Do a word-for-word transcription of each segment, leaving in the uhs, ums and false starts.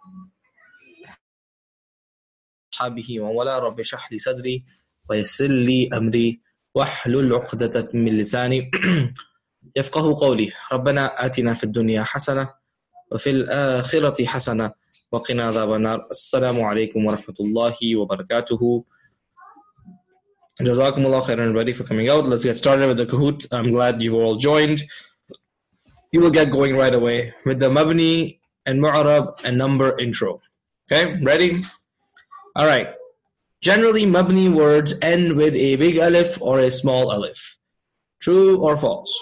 وأصحابه ولا رب اشرح لي صدري ويسر لي أمري واحلل عقدة من لساني يفقه قولي ربنا آتنا في الدنيا حسنة وفي الآخرة حسنة وقنا عذاب النار. السلام عليكم ورحمة الله وبركاته. Jazakumullah khairan everybody for coming out. Let's get started with the Kahoot. I'm glad you all joined. You will get going right away with the Mabni and Mu'arab and number intro. Okay, ready? All right. Generally, Mabni words end with a big alif or a small alif. True or false?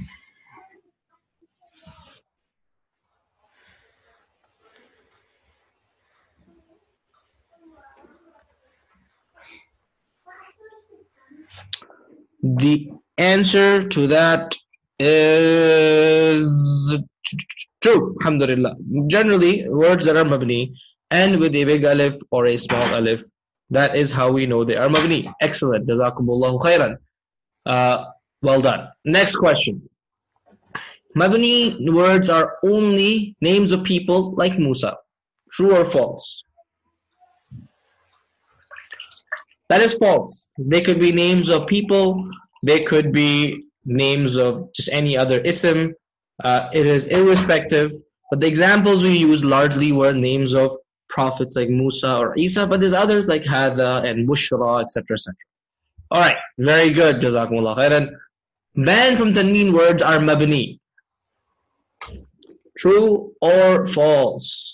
The answer to that is true. Alhamdulillah. Generally, words that are Mabni end with a big alif or a small alif. That is how we know they are Mabni. Excellent. Jazakumullahu khairan. Uh, well done. Next question. Mabni words are only names of people like Musa. True or false? That is false. They could be names of people. They could be names of just any other ism. Uh, it is irrespective. But the examples we use largely were names of prophets like Musa or Isa. But there's others like Hadha and Bushra, et cetera, et cetera. All right. Very good. Jazakumullah khairan. Banned from Tanween words are Mabni. True or false?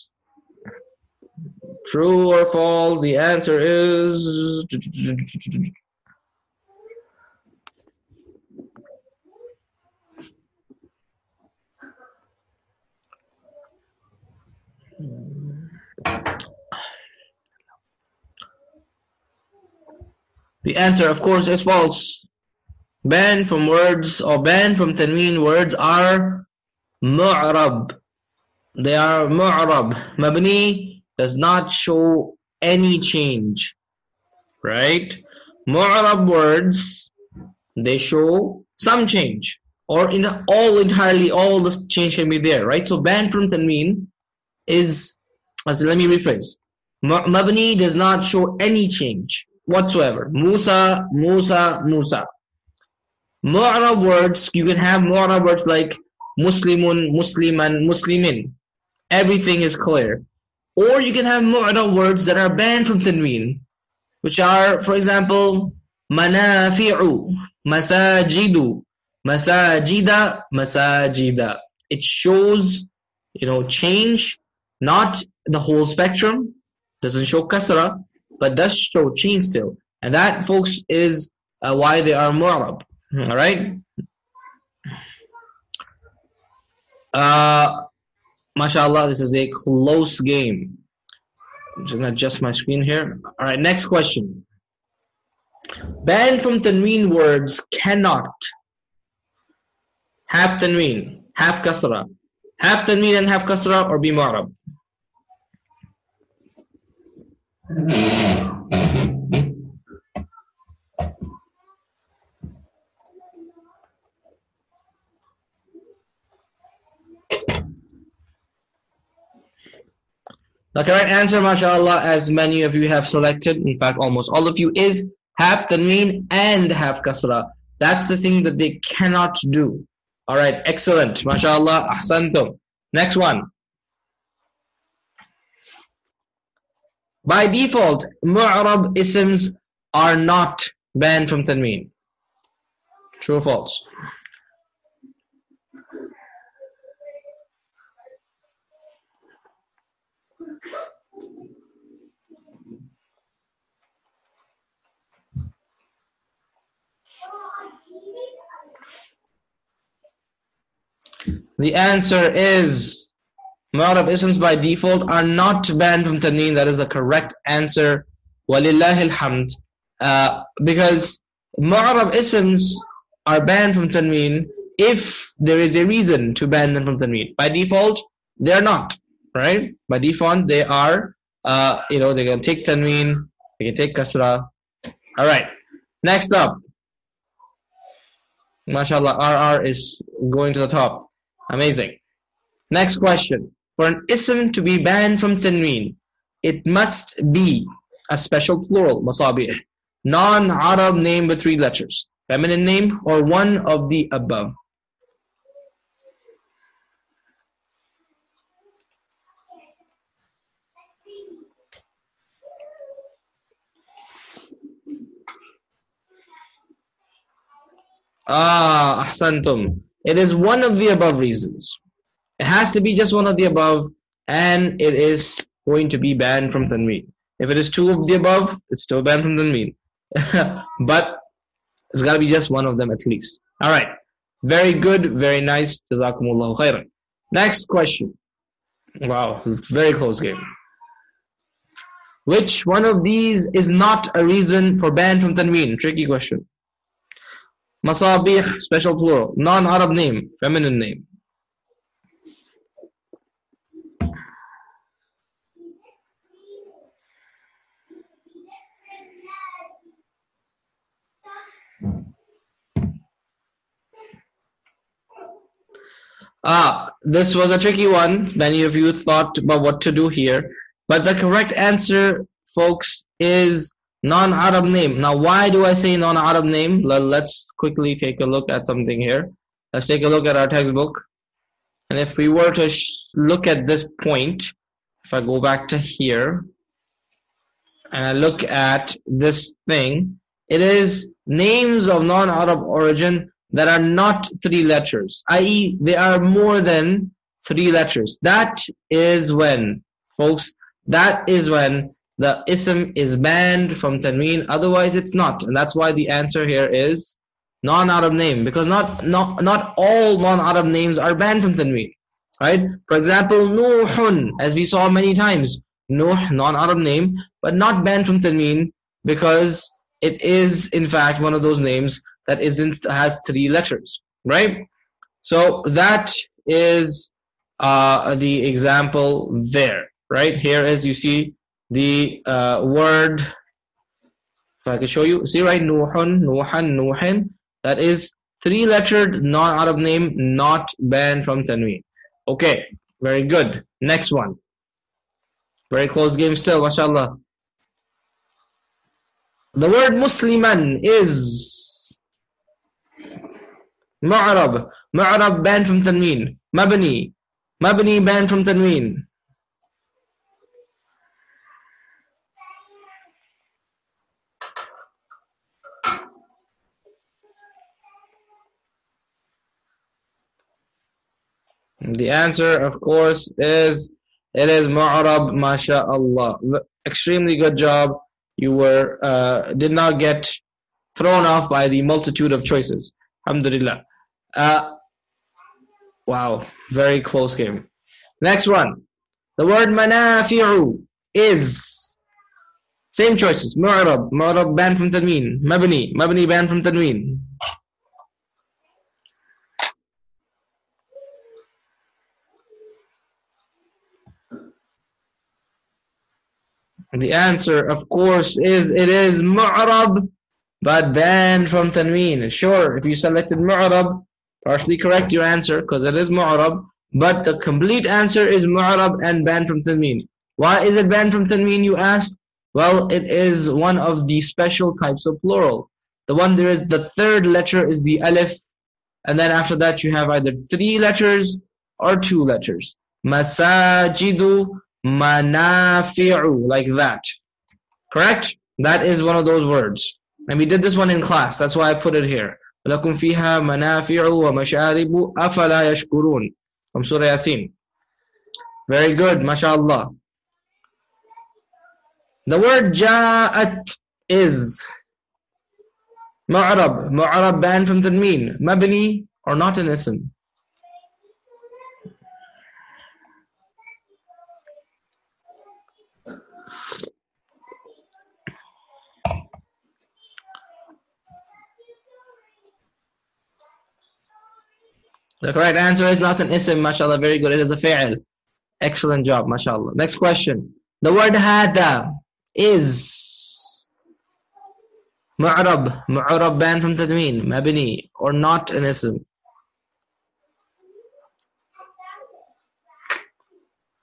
True or false? The answer is the answer, of course, is false. Banned from words or banned from Tanween words are Mu'rab. They are Mu'rab. Mabni does not show any change, right? Mu'arab words, they show some change, or in all entirely, all the change can be there, right? So banned from Tanween is, let me rephrase. Mabni does not show any change whatsoever. Musa, Musa, Musa. Mu'arab words, you can have Mu'arab words like Muslimun, Musliman, Muslimin. Everything is clear. Or you can have mu'rab words that are banned from Tanween, which are, for example, manafi'u, masajidu, masajida, masajida. It shows, you know, change, not the whole spectrum, doesn't show kasra, but does show change still. And that, folks, is uh, why they are mu'rab. All right? Uh... MashaAllah, this is a close game. I'm just going to adjust my screen here. All right, next question. Banned from Tanween words cannot have Tanween, half Kasra. Half Tanween and half Kasra or be Mu'rab. The correct answer, mashallah, as many of you have selected, in fact almost all of you, is half Tanween and half Kasra. That's the thing that they cannot do. Alright, excellent. Mashallah, ahsantum. Next one. By default, Mu'rab isms are not banned from Tanween. True or false? The answer is Mu'rab isms by default are not banned from Tanween. That is the correct answer. Walillahi alhamd. Uh, because Mu'rab isms are banned from Tanween if there is a reason to ban them from Tanween. By default, they are not. Right? By default, they are, uh, you know, they can take Tanween, they can take Kasra. Alright. Next up. MashaAllah, R R is going to the top. Amazing. Next question. for an ism to be banned from tanween, it must be a special plural, masabih, non-Arab name with three letters, feminine name, or one of the above. Ah, ahsantum. It is one of the above reasons. It has to be just one of the above, and it is going to be banned from tanween. If it is two of the above, it's still banned from tanween. But it's got to be just one of them at least. All right. Very good. Very nice. Jazakumullahu khairan. Next question. Wow. Very close game. Which one of these is not a reason for ban from tanween? Tricky question. Masabih, special plural. Non-Arab name, feminine name. Ah, this was a tricky one. Many of you thought about what to do here. But the correct answer, folks, is non-Arab name. Now, why do I say non-Arab name? Let's quickly take a look at something here. Let's take a look at our textbook. And if we were to sh look at this point, if I go back to here, and I look at this thing, it is names of non-Arab origin that are not three letters, that is they are more than three letters. That is when, folks, that is when the ism is banned from tanween. Otherwise, it's not. And that's why the answer here is non-Arab name, because not, not, not all non-Arab names are banned from tanween. Right? For example, Nuhun, as we saw many times. Nuh, non-Arab name, but not banned from tanween because it is, in fact, one of those names that isn't has three letters, right? So that is uh, the example there, right? Here, as you see, the uh, word, if I can show you, see right, Nuhun, Nuhan, Nuhin, that is three-lettered non-Arab name, not banned from tanween. Okay, very good. Next one. Very close game still, mashallah. The word Musliman is Mu'rab. Mu'rab banned from tanween. Mabni. Mabni banned from tanween. The answer, of course, is it is Mu'rab, masha'Allah. Extremely good job. You were uh, did not get thrown off by the multitude of choices. Alhamdulillah. Uh, wow, very close game. Next one. The word manafi'u is same choices. Mu'rab, Mu'rab banned from tanween. Mabni, Mabni banned from tanween. The answer, of course, is it is Mu'rab, but banned from tanween. Sure, if you selected Mu'rab, partially correct your answer, because it is Mu'rab, but the complete answer is Mu'rab and banned from tanween. Why is it banned from tanween, you ask? Well, it is one of the special types of plural. The one there is, the third letter is the alif, and then after that you have either three letters or two letters. Masajidu, manafi'u, like that. Correct? That is one of those words. And we did this one in class. That's why I put it here. لَكُمْ فِيهَا مَنَافِعُ وَمَشَارِبُ أَفَلَا يَشْكُرُونَ from Surah Yasin. Very good, mashallah. The word ja'at is Mu'rab. Mu'rab banned from tanween. Mabni or not an ism. The correct answer is not an ism, mashallah. Very good. It is a fi'l. Excellent job, mashallah. Next question. The word hadha is Mu'rab. Mu'rab banned from tanween. Mabni or not an ism.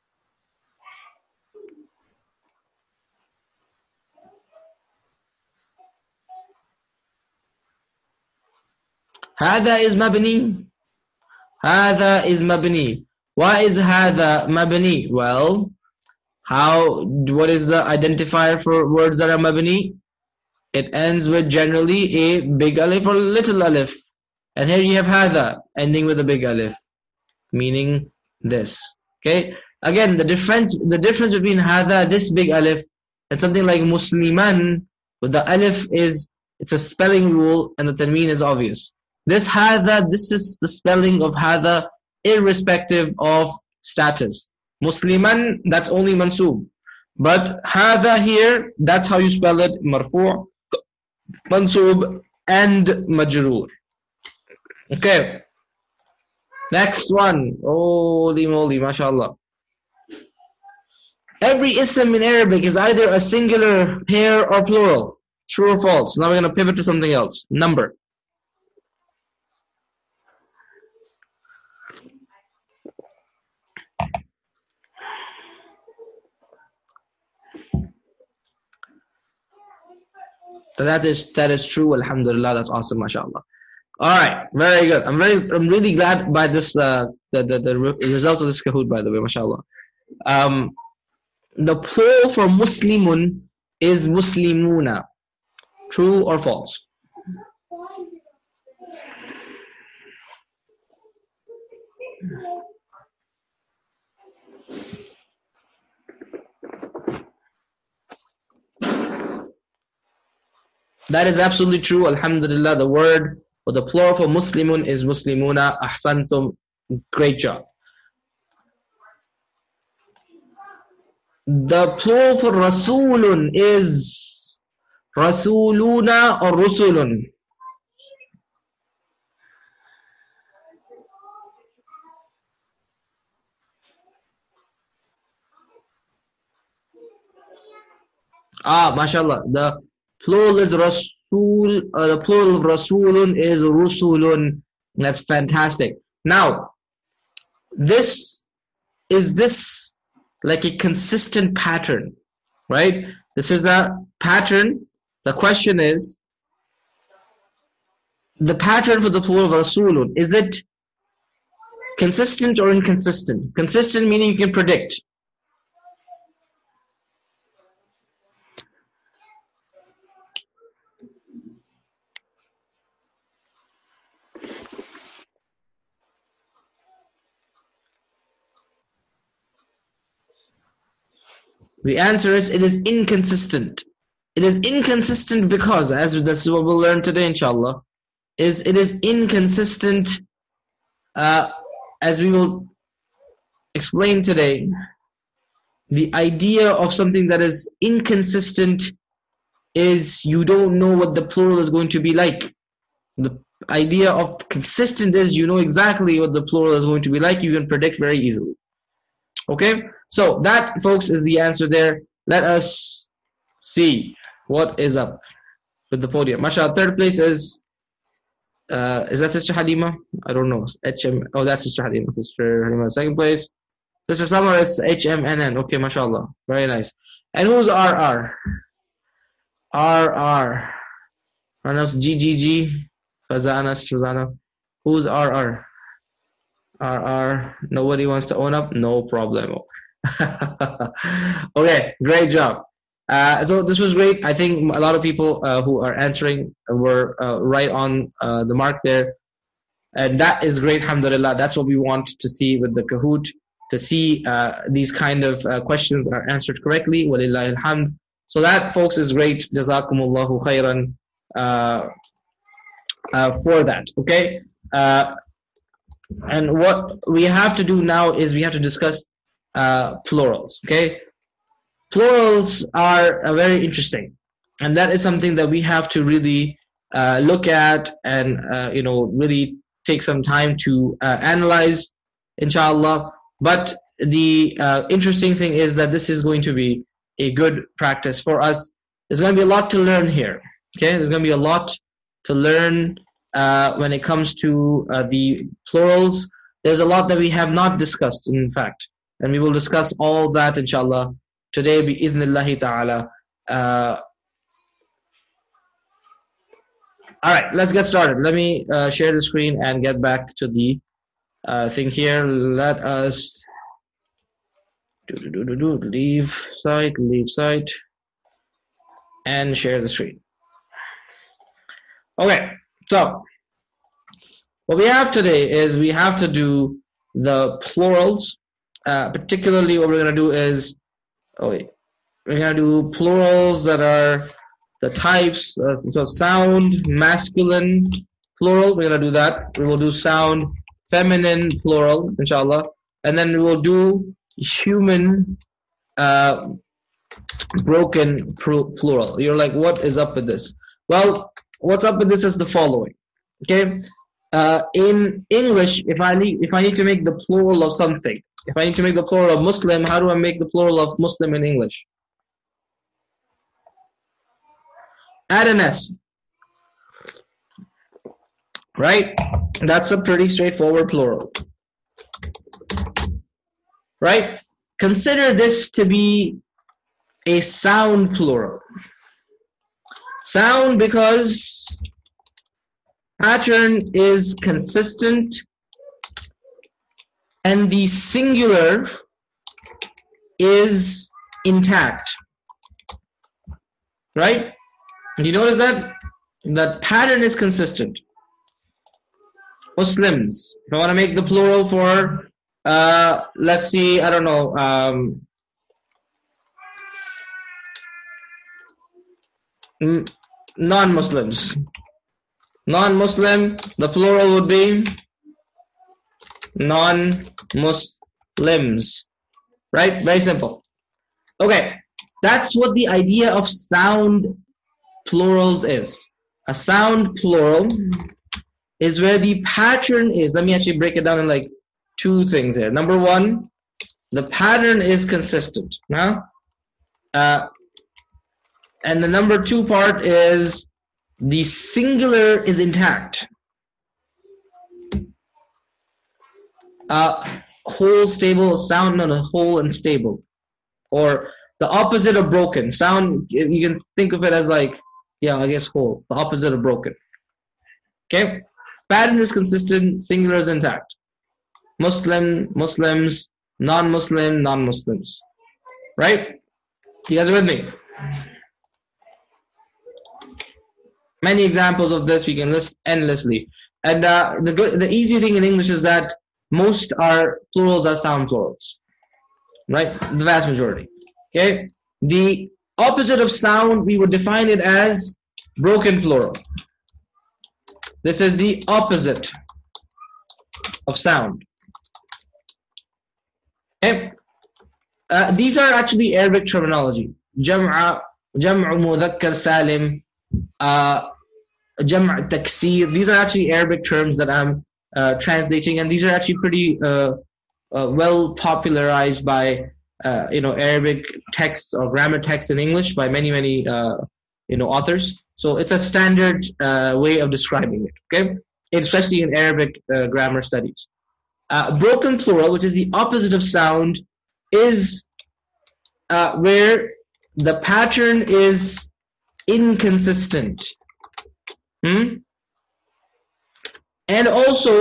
هذا is mabni. هذا is mabni. Why is هذا mabni? Well, how, what is the identifier for words that are mabni? It ends with generally a big alif or little alif. And here you have هذا ending with a big alif, meaning this. Okay? Again, the difference the difference between هذا, this big alif, and something like musliman, with the alif is, it's a spelling rule and the tanween is obvious. This هذا, this is the spelling of هذا irrespective of status. Musliman, that's only mansub. But هذا here, that's how you spell it, marfu', mansub, and majroor. Okay. Next one. Holy moly, mashallah. Every ism in Arabic is either a singular, pair, or plural. True or false? Now we're going to pivot to something else. Number. So that is that is true. Alhamdulillah, that's awesome, mashallah. All right, very good. I'm very, I'm really glad by this, uh, the the, the re results of this Kahoot, by the way, mashallah. Um, the plural for Muslimun is Muslimuna. True or false? That is absolutely true. Alhamdulillah, the word or the plural for Muslimun is Muslimuna. Ahsantum. Great job. The plural for Rasulun is Rasuluna or Rusulun. Ah, mashallah. The plural is Rasul, uh, the plural of Rasulun is Rusulun. That's fantastic. Now, this is this like a consistent pattern, right? This is a pattern. The question is, the pattern for the plural of Rasulun, is it consistent or inconsistent? Consistent meaning you can predict. The answer is, it is inconsistent. It is inconsistent because, as this is what we'll learn today, inshallah, is it is inconsistent, uh, as we will explain today. The idea of something that is inconsistent is you don't know what the plural is going to be like. The idea of consistent is you know exactly what the plural is going to be like. You can predict very easily. Okay? So that, folks, is the answer there. Let us see what is up with the podium. MashaAllah, third place is, uh, is that Sister Halima? I don't know. H M, oh, that's Sister Halima. Sister Halima, second place. Sister Samar is H M N N. Okay, mashallah. Very nice. And who's R R? R R. Anas G G G. Fazanas, Fazana. Who's R R? R R. Nobody wants to own up? No problem. Okay, great job. Uh, so this was great. I think a lot of people uh, who are answering were uh, right on uh, the mark there. And that is great, alhamdulillah. That's what we want to see with the Kahoot, to see uh, these kind of uh, questions are answered correctly. Walillahi alhamd. So that, folks, is great. Jazakumullahu khairan uh, uh, for that. Okay. Uh, and what we have to do now is we have to discuss uh, plurals. Okay. Plurals are uh, very interesting, and that is something that we have to really uh, look at and uh, you know really take some time to uh, analyze, inshallah. But the uh, interesting thing is that this is going to be a good practice for us. There's going to be a lot to learn here. Okay, there's going to be a lot to learn uh, when it comes to uh, the plurals. There's a lot that we have not discussed, in fact, and we will discuss all that, inshallah, today, bi-idhnillahi ta'ala. Uh, All right, let's get started. Let me uh, share the screen and get back to the uh, thing here. Let us do, do, do, do, do, leave site, leave site, and share the screen. Okay, so what we have today is we have to do the plurals. Uh, particularly, what we're going to do is, oh wait, we're going to do plurals that are the types. Uh, so sound, masculine, plural. We're going to do that. We will do sound, feminine, plural, inshallah. And then we will do human, uh, broken plural. You're like, what is up with this? Well, what's up with this is the following. Okay, uh, in English, if I need if I need to make the plural of something, if I need to make the plural of Muslim, how do I make the plural of Muslim in English? Add an S. Right? That's a pretty straightforward plural. Right? Consider this to be a sound plural. Sound because pattern is consistent and the singular is intact. Right? You notice that? That pattern is consistent. Muslims. If I want to make the plural for, uh, let's see, I don't know, um, non-Muslims. Non-Muslim, the plural would be non-Muslims. Right? Very simple. Okay. That's what the idea of sound plurals is. A sound plural is where the pattern is. Let me actually break it down in like two things here. Number one, the pattern is consistent. Huh? Uh, and the number two part is the singular is intact. Uh, whole, stable, sound, no, no, whole and stable. Or the opposite of broken. Sound, you can think of it as like, yeah, I guess whole. The opposite of broken. Okay? Pattern is consistent, singular is intact. Muslim, Muslims, non-Muslim, non-Muslims. Right? You guys are with me? Many examples of this we can list endlessly. And uh, the, the easy thing in English is that most are plurals are sound plurals. Right? The vast majority. Okay? The opposite of sound, we would define it as broken plural. This is the opposite of sound. Okay? Uh, these are actually Arabic terminology. Jam'a, Jam'u Mudhakkar Salim, uh, Jam'a Taksir. These are actually Arabic terms that I'm uh, translating, and these are actually pretty uh, uh, well popularized by Uh, you know, Arabic texts or grammar texts in English by many, many, uh, you know, authors. So it's a standard uh, way of describing it, okay? Especially in Arabic uh, grammar studies. Uh, broken plural, which is the opposite of sound, is uh, where the pattern is inconsistent. Hmm? And also,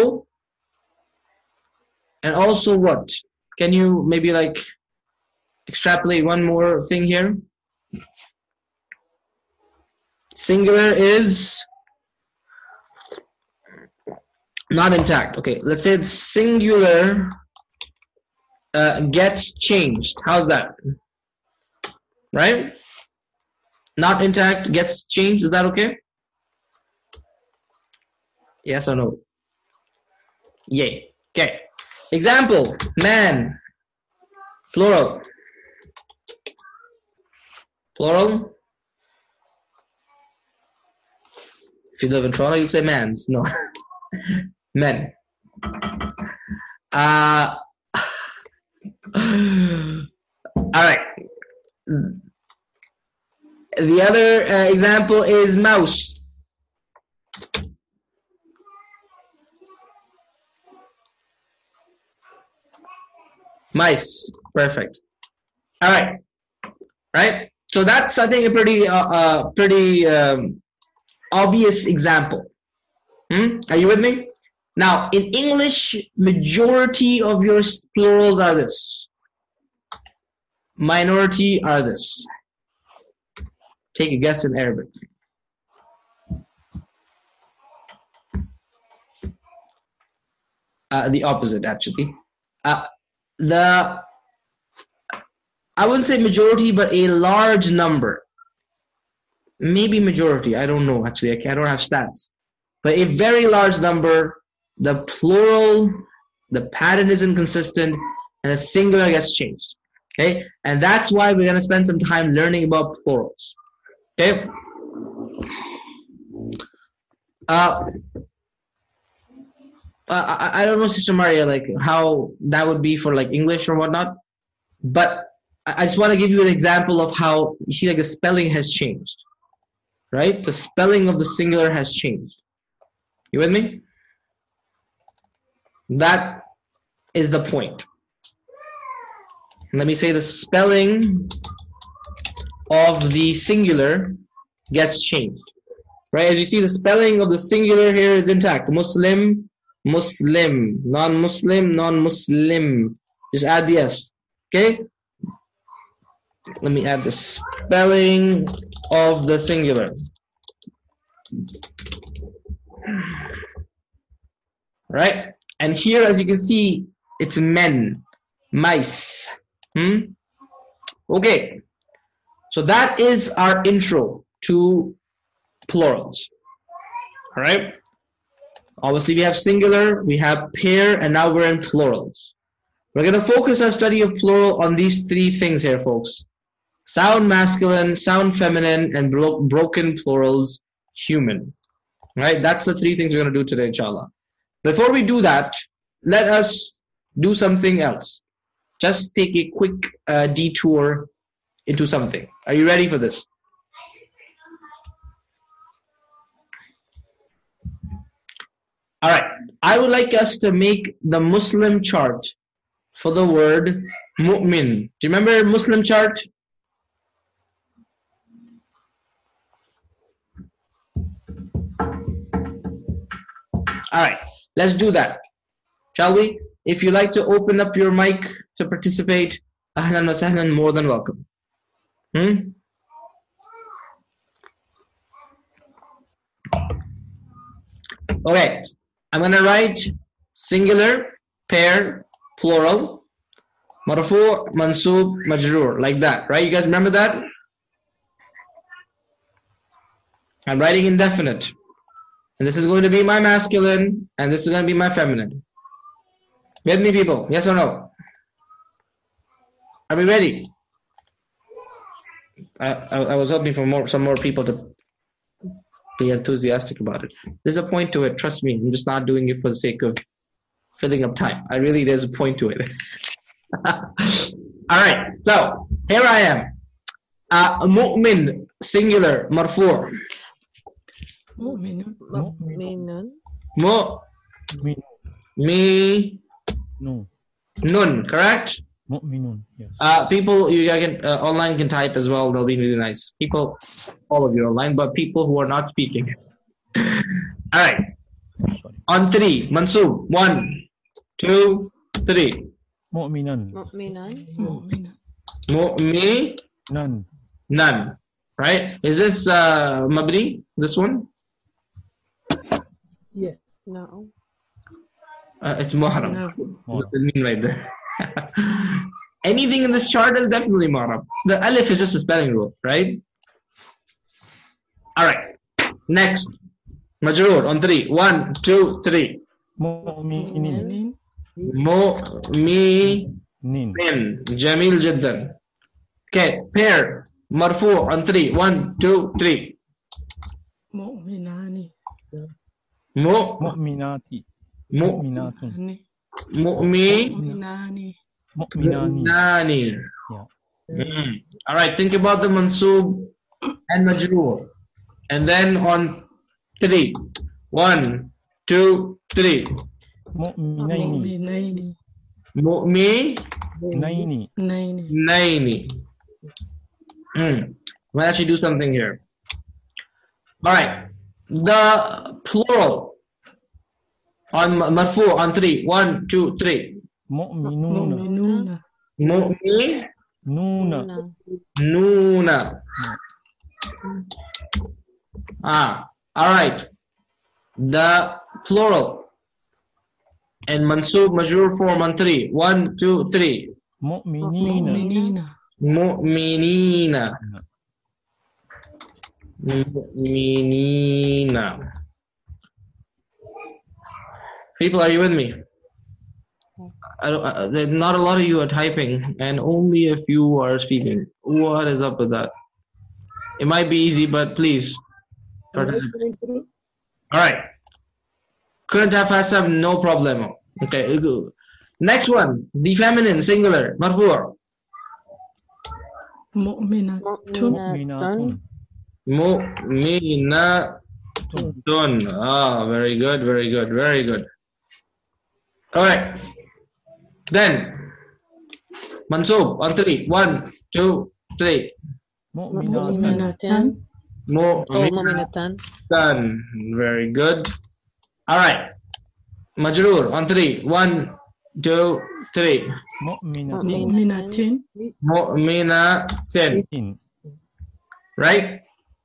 and also what? Can you maybe like extrapolate one more thing here? Singular is not intact. Okay, let's say the singular uh, gets changed. How's that? Right? Not intact gets changed. Is that okay? Yes or no? Yay. Okay. Example, man. Plural. Plural. If you live in Toronto, you say mans. No. Men. Uh, all right. The other uh, example is mouse. Mice. Perfect. All right. Right. So that's, I think, a pretty, uh, uh, pretty um, obvious example. Hmm? Are you with me? Now, in English, majority of your plurals are this. Minority are this. Take a guess in Arabic. Uh, the opposite, actually. Uh, the I wouldn't say majority, but a large number. Maybe majority. I don't know, actually. I don't have stats. But a very large number, the plural, the pattern is inconsistent, and the singular gets changed. Okay? And that's why we're going to spend some time learning about plurals. Okay? Uh, I, I don't know, Sister Maria, like how that would be for like English or whatnot. But I just want to give you an example of how, you see, like the spelling has changed. Right? The spelling of the singular has changed. You with me? That is the point. Let me say the spelling of the singular gets changed. Right? As you see, the spelling of the singular here is intact. Muslim, Muslim. Non-Muslim, non-Muslim. Just add the S. Okay? Let me add the spelling of the singular. Right? And here, as you can see, it's men, mice. Hmm? Okay. So that is our intro to plurals. All right? Obviously, we have singular, we have pair, and now we're in plurals. We're going to focus our study of plural on these three things here, folks. Sound masculine, sound feminine, and bro broken plurals, human. Right? That's the three things we're going to do today, inshallah. Before we do that, let us do something else. Just take a quick uh, detour into something. Are you ready for this? All right. I would like us to make the Muslim chart for the word mu'min. Do you remember Muslim chart? All right, let's do that, shall we? If you like to open up your mic to participate, ahlan wa sahlan, more than welcome. Hmm? Okay, I'm going to write singular, pair, plural, marfu, mansub, majroor, like that, right? You guys remember that? I'm writing indefinite. And this is going to be my masculine, and this is going to be my feminine. With me, people? Yes or no? Are we ready? I, I, I was hoping for more, some more people to be enthusiastic about it. There's a point to it, trust me. I'm just not doing it for the sake of filling up time. I really, there's a point to it. All right, so here I am. Uh, mu'min, singular, marfu'. Mu'minun. Mu'minun. Mu. Mi. No. Nun, correct? Mu'minun. Yes. Uh, people you can uh, online can type as well. They'll be really nice. People, all of you online, but people who are not speaking. All right. Sorry. On three, Mansub. One, two, three. Mu'minan. Mu'minan. Mu'minan. Mu'mi. None. None. Right? Is this uh, Mabni? This one? Yes. No. Uh, it's Muharram. No. What's the mean right there? Anything in this chart is definitely Muharram. The alif is just a spelling rule, right? All right. Next. Majroor on three. One, two, three. Mu'minin. Mu'minin. Nin. Jamil jiddan. Okay. Pair. Marfu on three. One, two, three. Mu'minani. Mu. Mu'minati. Mu. Mu'minatun. Mu'mi. Mu'minani. Mu'minani. Nani. Yeah. Mm. All right. Think about the mansub and majroor. And then on three. One, two, three. Mu'minaini. Mu'minaini. Mu'mi. Naini. Naini. Naini. Mm. I'm going to actually do something here. All right. the plural on marfu on three. One, two, three. مؤمنون مؤمنون Mu'minuna. نون Ah, all right. The plural and mansub majrur form on three. One, two, three. مؤمنين مؤمنين Mu'minina. Mu'minina. People, are you with me? I don't, uh, there- not a lot of you are typing, and only a few are speaking. What is up with that? It might be easy, but please participate. All right. Couldn't have fast have no problem. Okay. Next one, the feminine singular marfu'. مؤمنة مؤمنات Mu'minatun. Ah, very good, very good, very good. All right. Then mansub on three. One, two, three. مؤمنات مؤمنة Mu'minatan. Very good. All right. Majrur on three. One, two, three. مؤمنات مؤمنة Mu'minatin. Right?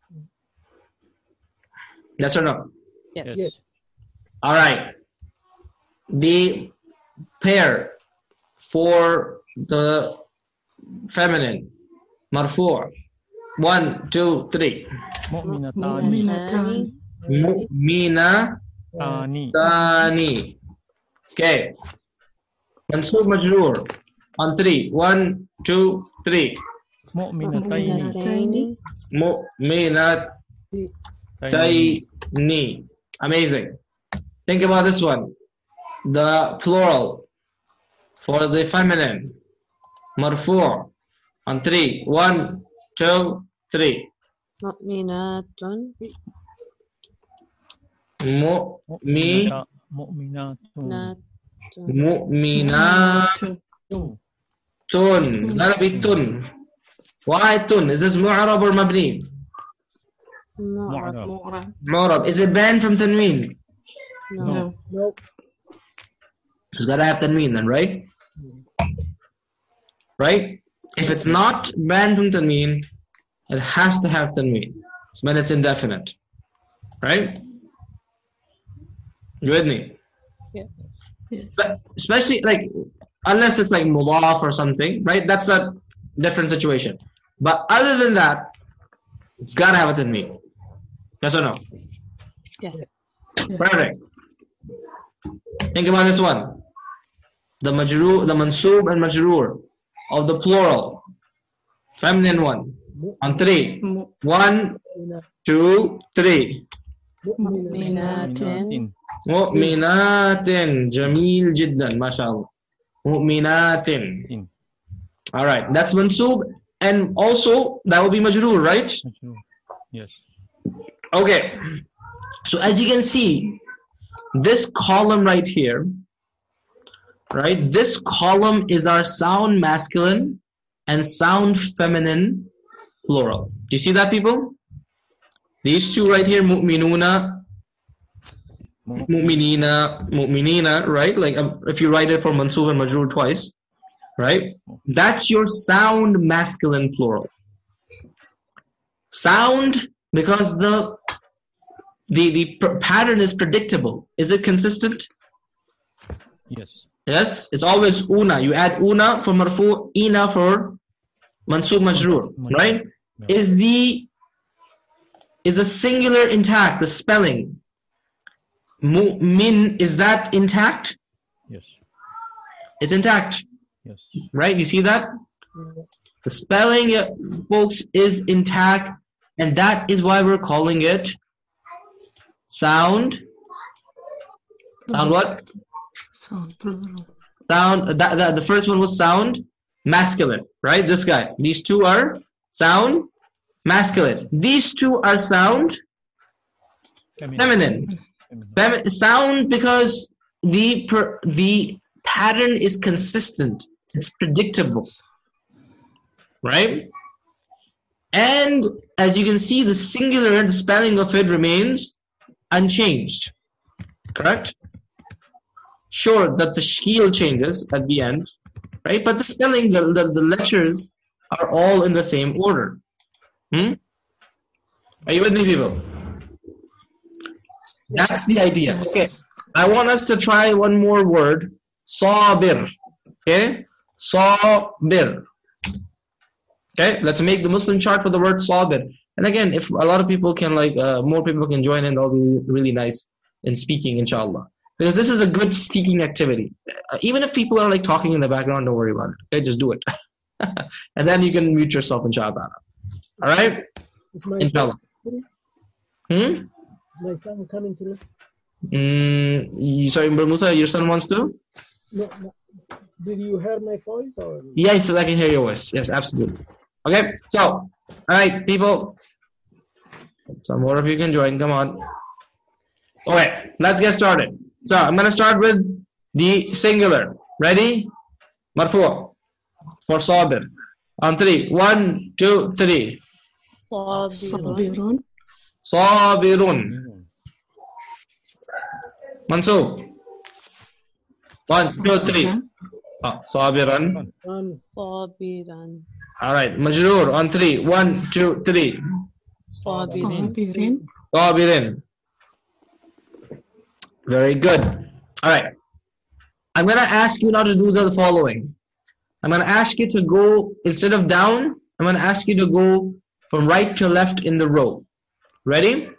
Yes or no? yes All right. The pair for the feminine marfu'. One, two, three. مؤمنتان مؤمنتان Mu'minatani. تاني Okay. Mansub majrur on three. One, two, three. مؤمنتين مؤمنتين Mu'minatayni. تين Amazing. Think about this one. The plural for the feminine marfu' on three. One, two, three. مؤمنات Mu'mi مؤمنات mu'minatun. Gotta be tun. Why tun? Is this mu'arab or mabni? معرب معرب Mu'arab. Is it banned from tanween? No. no It's gotta have tanween then, right? Right? If it's not banned from tanween, it has to have tanween. So when it's indefinite. Right? You with me? Yes. yes But especially like unless it's like mudaf or something, right? That's a different situation. But other than that, it's gotta have a tanween. Yes or no? Yes. Perfect. Think about this one. The majrur, the mansub and majrur of the plural, feminine one, on three. مؤ- One, two, three. مؤمنات مؤمنات Mu'minatin. Jameel jiddan. MashaAllah. Mu'minatin. تين Alright, that's mansub. And also, that will be majrur, right? yes Okay. So as you can see, this column right here, right? This column is our sound masculine and sound feminine plural. Do you see that, people? These two right here, mu'minuna, mu'minina, mu'minina, right? Like um, if you write it for mansub and majrur twice, right? That's your sound masculine plural. Sound because the the the pr- pattern is predictable. Is it consistent? yes Yes, it's always una. You add una for marfu, ina for mansub majrur, right? Is the is a singular intact? The spelling mu'min, is that intact? yes It's intact, yes right? You see that? The spelling, uh, folks, is intact, and that is why we're calling it sound. Sound what? sound plural Sound. That, that the first one was sound masculine, right? This guy. These two are sound masculine. These two are sound feminine. Femi- sound because the per, the pattern is consistent. It's predictable, right? And as you can see, the singular, the spelling of it remains unchanged. Correct? Sure that the sheel changes at the end, right? But the spelling, the, the, the letters are all in the same order. Hmm? Are you with me, people? That's the idea. Yes. Okay. I want us to try one more word. Sabir. Okay? Sabir. Okay? Let's make the Muslim chart for the word sabir. And again, if a lot of people can like, uh, more people can join in, that'll be really nice in speaking, inshallah. Because this is a good speaking activity. Uh, even if people are like talking in the background, don't worry about it. Okay? Just do it. And then you can mute yourself, inshallah. Alright? Inshallah. Hmm? Is my son coming through? Mm, you, sorry, Musa, your son wants to? No, no. Did you hear my voice or? Yes, I can hear your voice. Yes, absolutely. Okay, so, all right, people. Some more of you can join. Come on. Okay, let's get started. So, I'm going to start with the singular. Ready? Marfu. For sabir. On three. One, two, three. صابر صابر Sabirun. Mansub. One, two, three. Oh, sabiran. One, صابرا All right, Majroor on three. One, two, three. صابر صابر Sabirin. Very good. All right. I'm going to ask you now to do the following. I'm going to ask you to go, instead of down, I'm going to ask you to go from right to left in the row. Ready?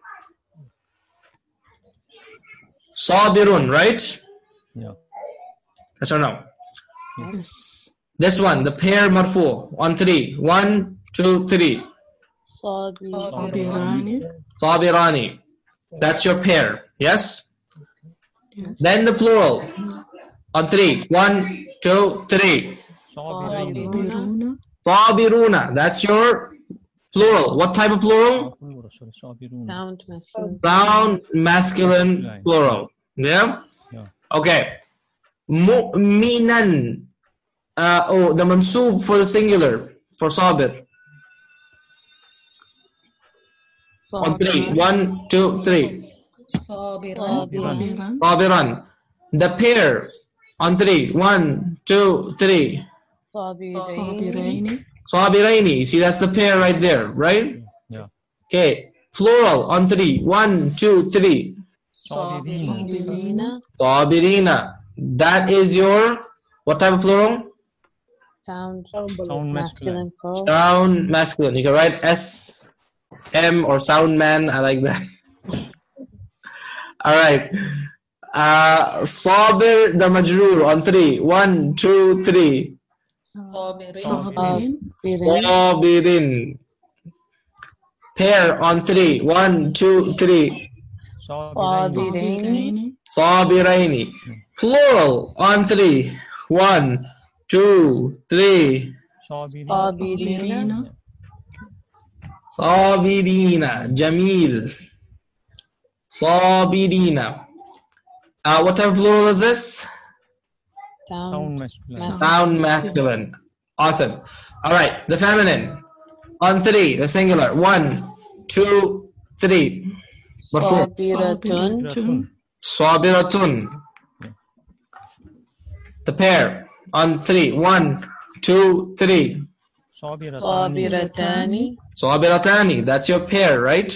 Sabirun, right? Yeah. Yes or no? Yes. This one, the pair marfu, on three. One, two, three. صابر صابران Sabirani. That's your pair. Yes? Yes. Then the plural. On three. One, two, three. صابرون Sabiruna. That's your plural. What type of plural? sound masculine Noun masculine plural. Yeah? Yeah. Okay. Mu'minan. Uh, oh, the mansub for the singular. For sabir. On three. One, two, three. صابران Sabiran. The pair. On three. One, two, three. صابرين صابرين Sabiraini. See, that's the pair right there, right? Yeah. Okay. Plural on three. One, two, three. صابرين Sabirina. That is your, what type of plural? sound Sound masculine. masculine plural Sound masculine. You can write S, M, or sound man. I like that. All right. Uh, Sabir the majroor on three. One, two, three. صابرين Sabirin. Pair on three. One, two, three. صابرين Sabiraini. Plural on three. One, two, three. صابرين صابرين Sabirina. Jamil. Sabirina. Uh, what type of plural is this? sound Sound masculine. Sound masculine. Awesome. All right. The feminine. On three. The singular. One, two, three. Marfu. صابرة صابرة Sabiratun. The pair. On three. One, two, three. صابرتان Sabiratani. That's your pair, right?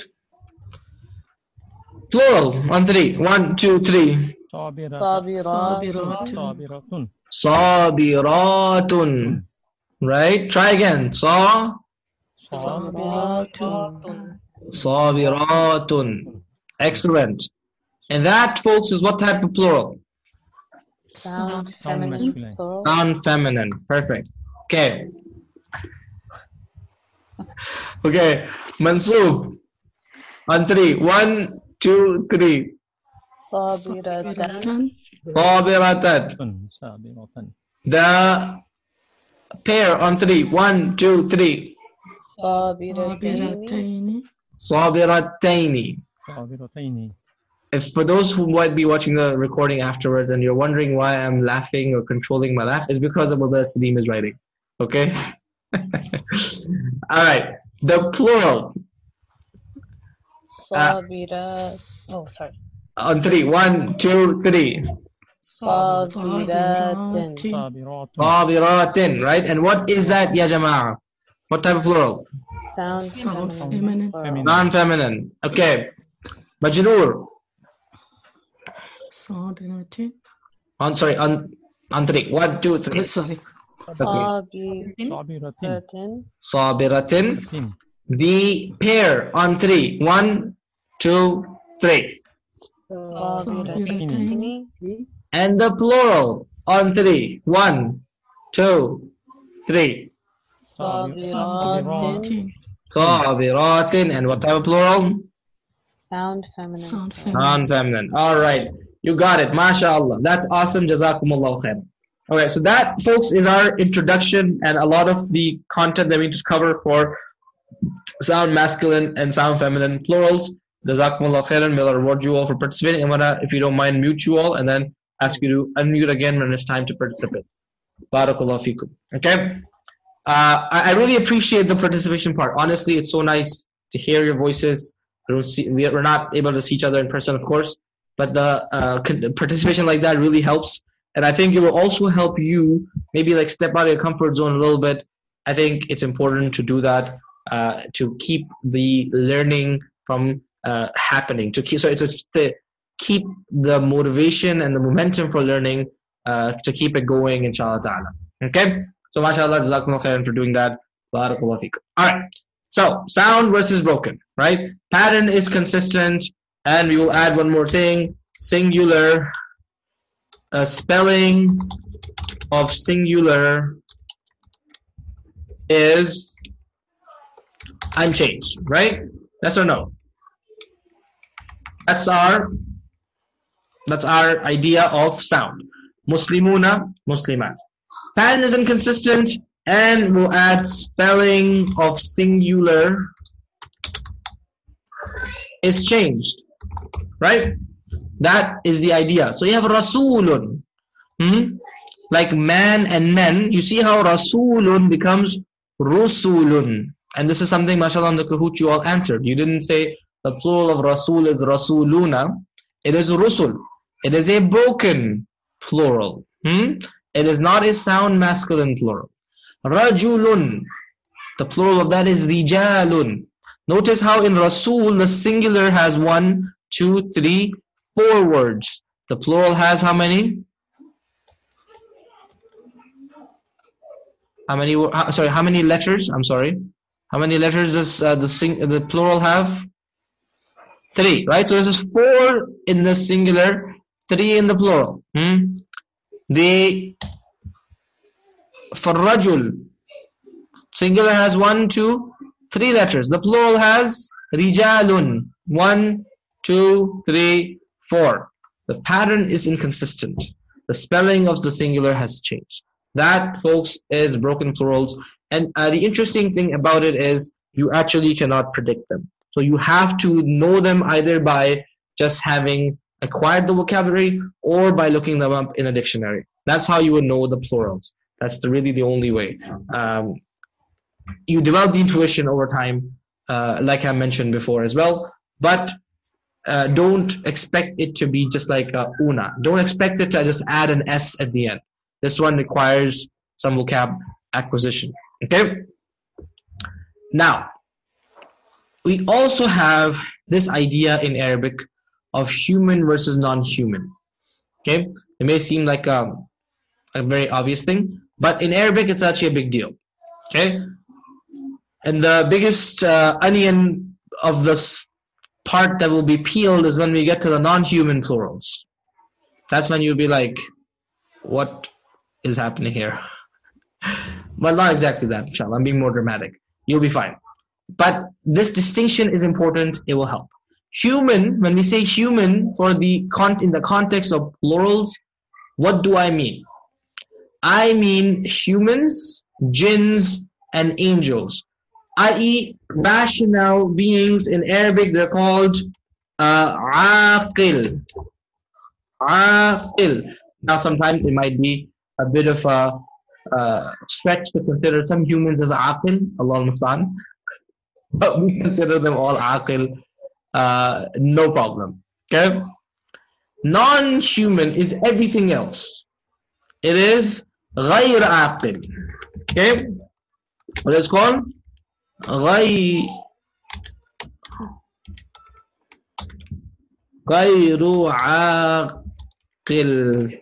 Plural. On three. One, two, three. صابرات صابرات Sabiratun. Sabiratun. Right? Try again. Sa. صابرات Sabiratun. Excellent. And that, folks, is what type of plural? sound Sound feminine masculine. plural Non-feminine. Perfect. Okay. Okay. Mansub. On three. One, two, three. صابرتان Sabiratan. Sabiratan. The pair on three. One, two, three. صابرتين صابرتين Sabirataini. Sabirataini. If for those who might be watching the recording afterwards and you're wondering why I'm laughing or controlling my laugh, it's because of what Salim is writing. Okay? All right. The plural. صابرات. Oh, sorry. On three. One, two, three. صابرات. صابرات. Sabiratin, right? And what is that, ya jama'ah? What type of plural? Sound Sound feminine. feminine. Plural. Feminine. Non-feminine. Okay. Majroor. صابرات. On, sorry, on, on three. One, two, three. Sorry. Okay. صابرة. صابرات. Sabiratin. تن. The pair on three. One, two, three. Uh, صابرتين. And the plural on three. One, two, three. صابرات. Sabiratin. And what type of plural? Sound feminine. Sound feminine. Non-feminine. All right. You got it. MashaAllah. That's awesome. Jazakumullah khair. Okay, so that, folks, is our introduction and a lot of the content that we need to cover for sound masculine and sound feminine plurals. Jazakumullah khairan. May Allah reward you all for participating. I'm gonna, if you don't mind, mute you all and then ask you to unmute again when it's time to participate. Barakallahu feekum. Okay? Uh, I, I really appreciate the participation part. Honestly, it's so nice to hear your voices. I don't see, we- we're not able to see each other in person, of course, but the uh, con- participation like that really helps. And I think it will also help you maybe like step out of your comfort zone a little bit. I think it's important to do that uh, to keep the learning from uh, happening. To keep, sorry, to, to keep the motivation and the momentum for learning, uh, to keep it going, inshallah ta'ala. Okay? So, mashallah, jazakumullah khairan for doing that. Barakallahu feekum. All right. So, sound versus broken, right? Pattern is consistent, and we will add one more thing. Singular. Uh, spelling of singular is unchanged, right? Yes or no? That's our that's our idea of sound. Muslimuna, Muslimat. Pattern is inconsistent, and we'll add spelling of singular is changed, right? That is the idea. So you have Rasulun, hmm? like man and men. You see how Rasulun becomes Rusulun. And this is something, mashallah, on the Kahoot you all answered. You didn't say the plural of Rasul is Rasuluna. It is Rusul. It is a broken plural. Hmm? It is not a sound masculine plural. Rajulun. The plural of that is Rijalun. Notice how in Rasul the singular has one, two, three, four words. The plural has how many? How many? wo- Sorry, how many letters? I'm sorry. How many letters does uh, the sing the plural have? Three, right? So this is four in the singular, three in the plural. Hmm? The for rajul, singular has one, two, three letters. The plural has rijalun, one, two, three, four. The pattern is inconsistent. The spelling of the singular has changed. That, folks, is broken plurals. And uh, the interesting thing about it is you actually cannot predict them. So you have to know them either by just having acquired the vocabulary or by looking them up in a dictionary. That's how you would know the plurals. That's the, really the only way. Um, you develop the intuition over time, uh, like I mentioned before as well. But uh, don't expect it to be just like uh, una. Don't expect it to just add an S at the end. This one requires some vocab acquisition. Okay? Now, we also have this idea in Arabic of human versus non-human. Okay? It may seem like a, a very obvious thing, but in Arabic it's actually a big deal. Okay? And the biggest uh, onion of this part that will be peeled is when we get to the non-human plurals. That's when you'll be like, what is happening here? Well, not exactly that, inshallah. I'm being more dramatic. You'll be fine. But this distinction is important. It will help. Human, when we say human for the con in the context of plurals, what do I mean? I mean humans, jinns, and angels. that is rational beings. In Arabic, they're called uh, aqil. Aqil. Now, sometimes it might be a bit of a uh, stretch to consider some humans as aqil, Allah al-Mustan, but we consider them all aqil. uh, no problem. Okay. Non-human is everything else. It is غير عاقل. Okay. What is called? غير غير عاقل.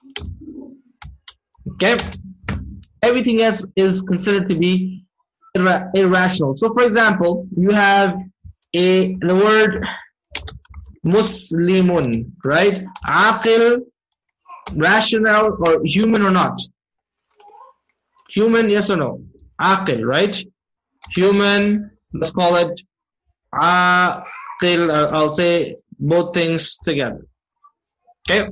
Okay. Everything else is considered to be irra irrational. So, for example, you have a the word Muslimun, right? Aqil, rational or human or not? Human, yes or no? Aqil, right? Human, let's call it Aqil. Uh, I'll say both things together. Okay.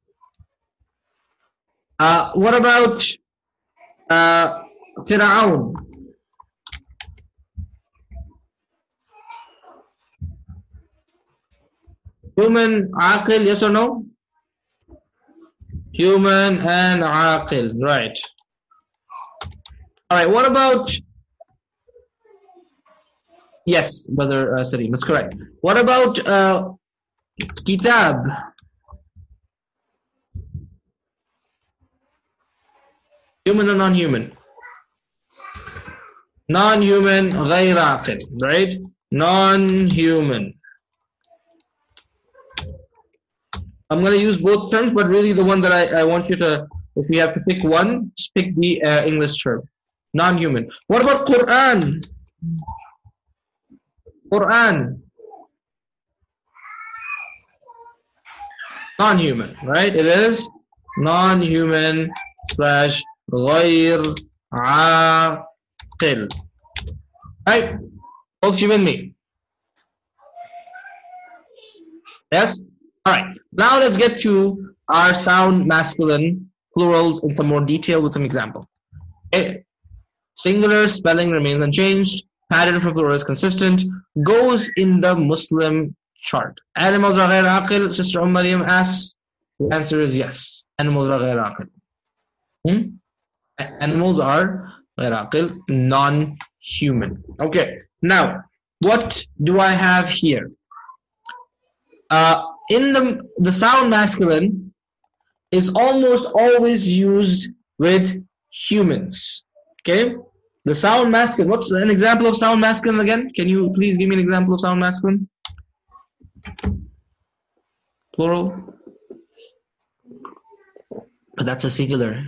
Uh, what about uh, Fir'aun? Human, aqil, yes or no? Human and aqil, right. Alright, what about, yes, brother uh, Salim, that's correct. What about uh, kitab? Human or non-human? Non-human, غير عاقل, right? Non-human. I'm going to use both terms, but really the one that I, I want you to, if you have to pick one, just pick the uh, English term. Non-human. What about Quran? Quran. Non-human, right? It is non-human slash غير عاقل. Right? Hope you with me. Yes? Alright. Now let's get to our sound masculine plurals in some more detail with some example. Okay. Singular spelling remains unchanged. Pattern for plural is consistent. Goes in the Muslim chart. Animals are غير عاقل. Sister Umm Maryam asks. The answer is yes. Animals are غير عاقل. Hmm? Animals are غير عاقل, non-human. Okay. Now, what do I have here? Uh, in the the sound masculine is almost always used with humans. Okay, the sound masculine. What's an example of sound masculine again? Can you please give me an example of sound masculine? Plural. But that's a singular.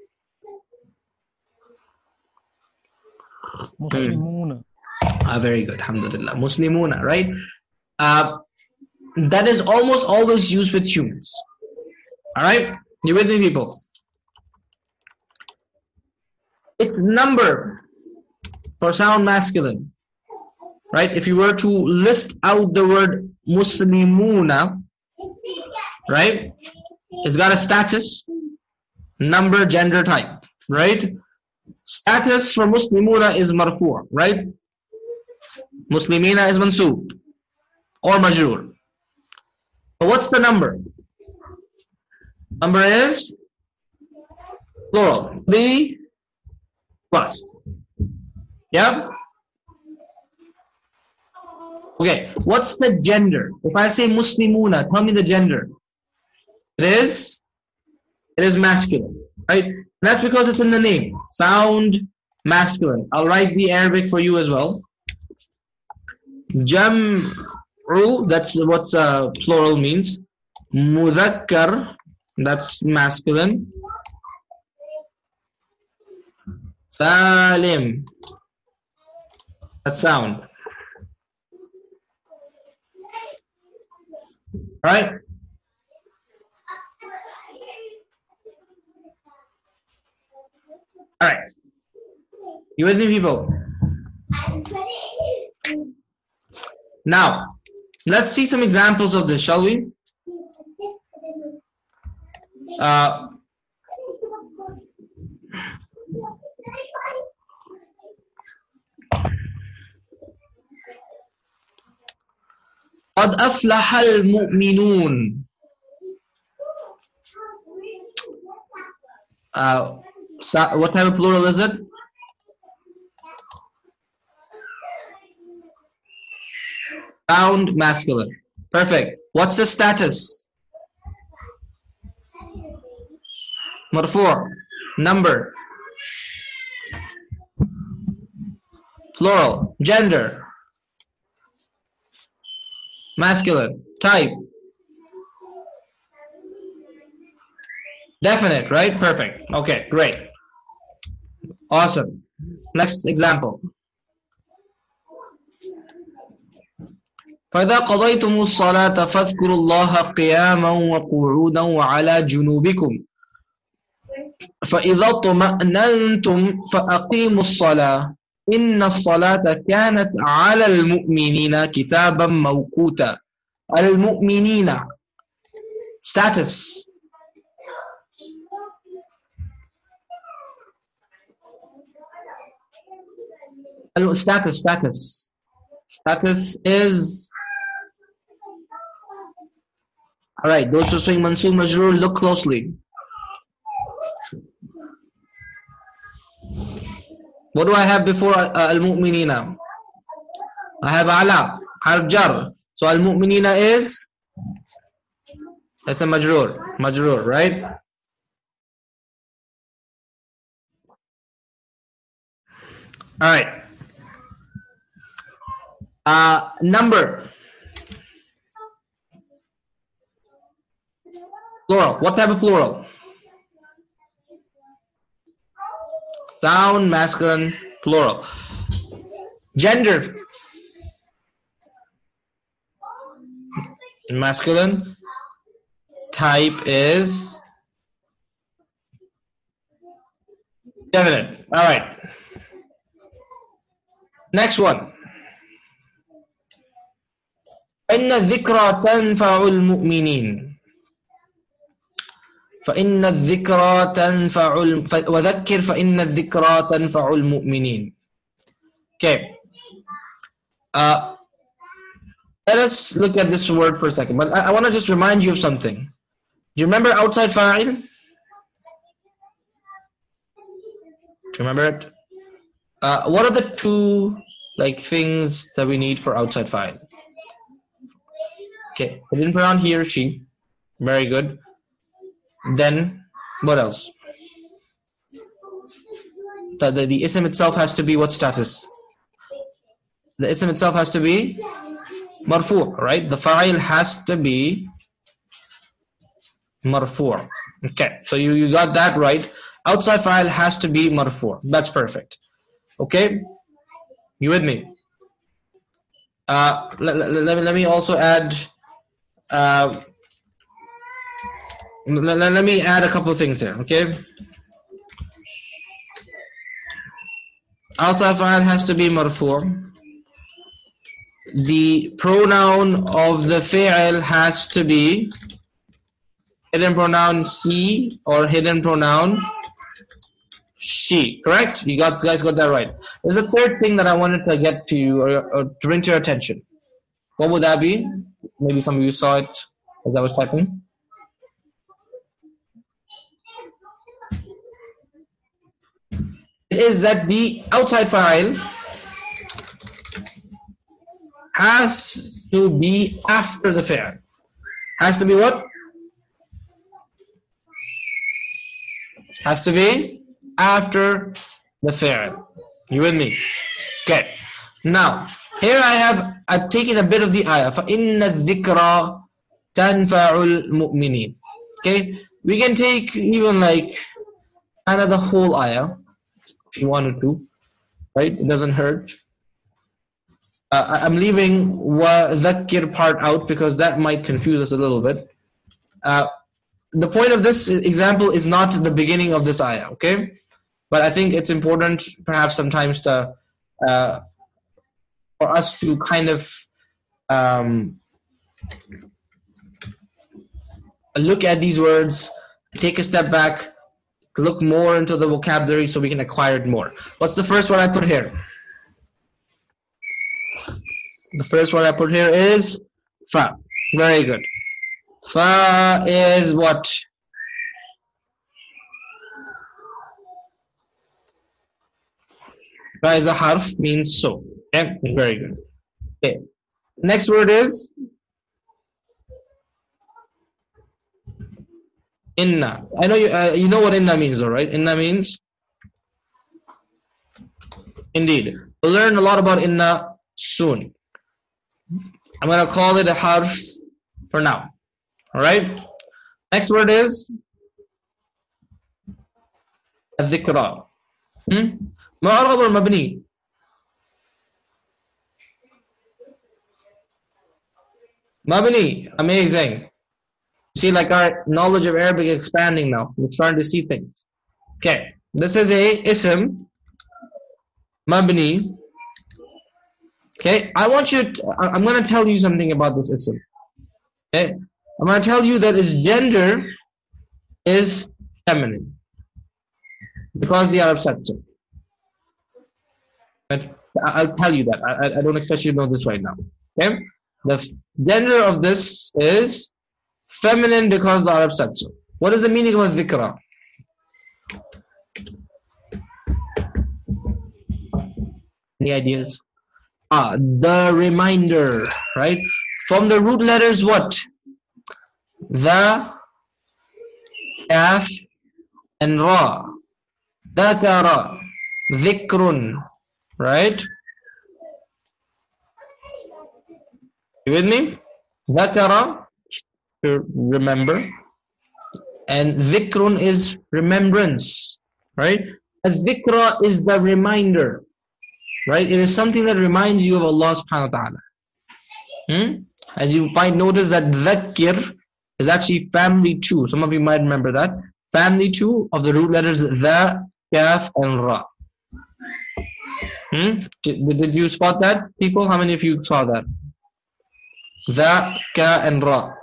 Muslimuna. Ah, very good. Alhamdulillah. Muslimuna, right? Uh, that is almost always used with humans. All right, you with me, people? Its number for sound masculine, right? If you were to list out the word Muslimuna, right? It's got a status, number, gender, type, right? Status for Muslimuna is marfu', right? Muslimina is mansub or majroor. But what's the number? Number is plural, three plus. Yeah? Okay, what's the gender? If I say Muslimuna, tell me the gender. It is, it is masculine, right? And that's because it's in the name. Sound masculine. I'll write the Arabic for you as well. Jam'u, that's what uh, plural means. Mudhakkar, that's masculine. Salim, that's sound. Right? All right. You with me, people? Now, let's see some examples of this, shall we? Uh, قد أفلح المؤمنون. Uh, so what type of plural is it? Sound masculine. Perfect. What's the status? Marfu'. Number. Plural. Gender. Masculine. Type. Definite, right? Perfect. Okay, great. Awesome. Next example. فإذا قضيتم الصلاة فاذكروا الله قياما وقعودا وعلى جنوبكم فإذا اطمأننتم فأقيموا الصلاة إن الصلاة كانت على المؤمنين كتابا موقوتا. المؤمنين. Status. Status, status. Status is... Alright, those who saying Mansub Majroor, look closely. What do I have before uh, Al-Mu'minina? I have Ala, Harf Jar. So Al-Mu'minina is... It's a Majroor, Majroor, right? Alright. Uh, number. Plural. What type of plural? Sound, masculine, plural. Gender. Masculine. Type is definite. All right. Next one. فإن الذكرى تنفع المؤمنين فإن الذكرى تنفع الم... وذكر فإن الذكرى تنفع المؤمنين. Okay. Uh, let us look at this word for a second. But I, I want to just remind you of something. Do you remember outside fa'il? Do you remember it? Uh, what are the two like things that we need for outside fa'il? Okay, I didn't put on he or she. Very good. Then, what else? The, the, the ism itself has to be what status? The ism itself has to be marfu', right? The fa'il has to be marfu'. Okay, so you, you got that right. Outside fa'il has to be marfu'. That's perfect. Okay? You with me? Uh, let, let, let, me, let me also add... Uh, let, let me add a couple of things here, okay? Outside fa'il has to be marfu'. The pronoun of the fi'il has to be hidden pronoun he or hidden pronoun she. Correct? You got, guys got that right. There's a third thing that I wanted to get to you or, or to bring to your attention. What would that be? Maybe some of you saw it as I was typing. It is that the outside fa'il has to be after the fi'il. Has to be what? Has to be after the fi'il. You with me? Okay. Now, here I have, I've taken a bit of the ayah. فَإِنَّ الذِّكْرَى تَنْفَعُ الْمُؤْمِنِينَ. Okay. We can take even like kind of the whole ayah if you wanted to. Right? It doesn't hurt. Uh, I'm leaving وَذَكِّرْ part out because that might confuse us a little bit. Uh, the point of this example is not the beginning of this ayah, okay? But I think it's important perhaps sometimes to uh, for us to kind of um, look at these words, take a step back, look more into the vocabulary so we can acquire it more. What's the first one I put here? The first one I put here is fa. Very good. Fa is what? Fa is a harf, means so. Okay, very good. Okay. Next word is inna. I know you uh, you know what inna means, though, right? Inna means indeed. We'll learn a lot about inna soon. I'm going to call it a harf for now. All right. Next word is الذكرى. Hmm? معرب or مبني? Mabni. Amazing. See, like our knowledge of Arabic is expanding now. We're starting to see things. Okay. This is a ism. Mabni. Okay. I want you to, I'm going to tell you something about this ism. Okay. I'm going to tell you that its gender is feminine. Because the Arab said so. But I'll tell you that. I, I don't expect you to know this right now. Okay. The gender of this is feminine because the Arab said so. What is the meaning of dhikra? Any ideas? Ah, the reminder, right? From the root letters, what? The, kaf, and ra. Dhakara, dhikrun, right? You with me? Dhakara, remember, and dhikrun is remembrance, right? Dhikra is the reminder, right? It is something that reminds you of Allah subhanahu wa ta'ala. Hmm? As you might notice that dhakir is actually family two. Some of you might remember that. Family two of the root letters the, kaf, and ra. Hmm? Did, did you spot that, people? How many of you saw that? The, ka, and ra.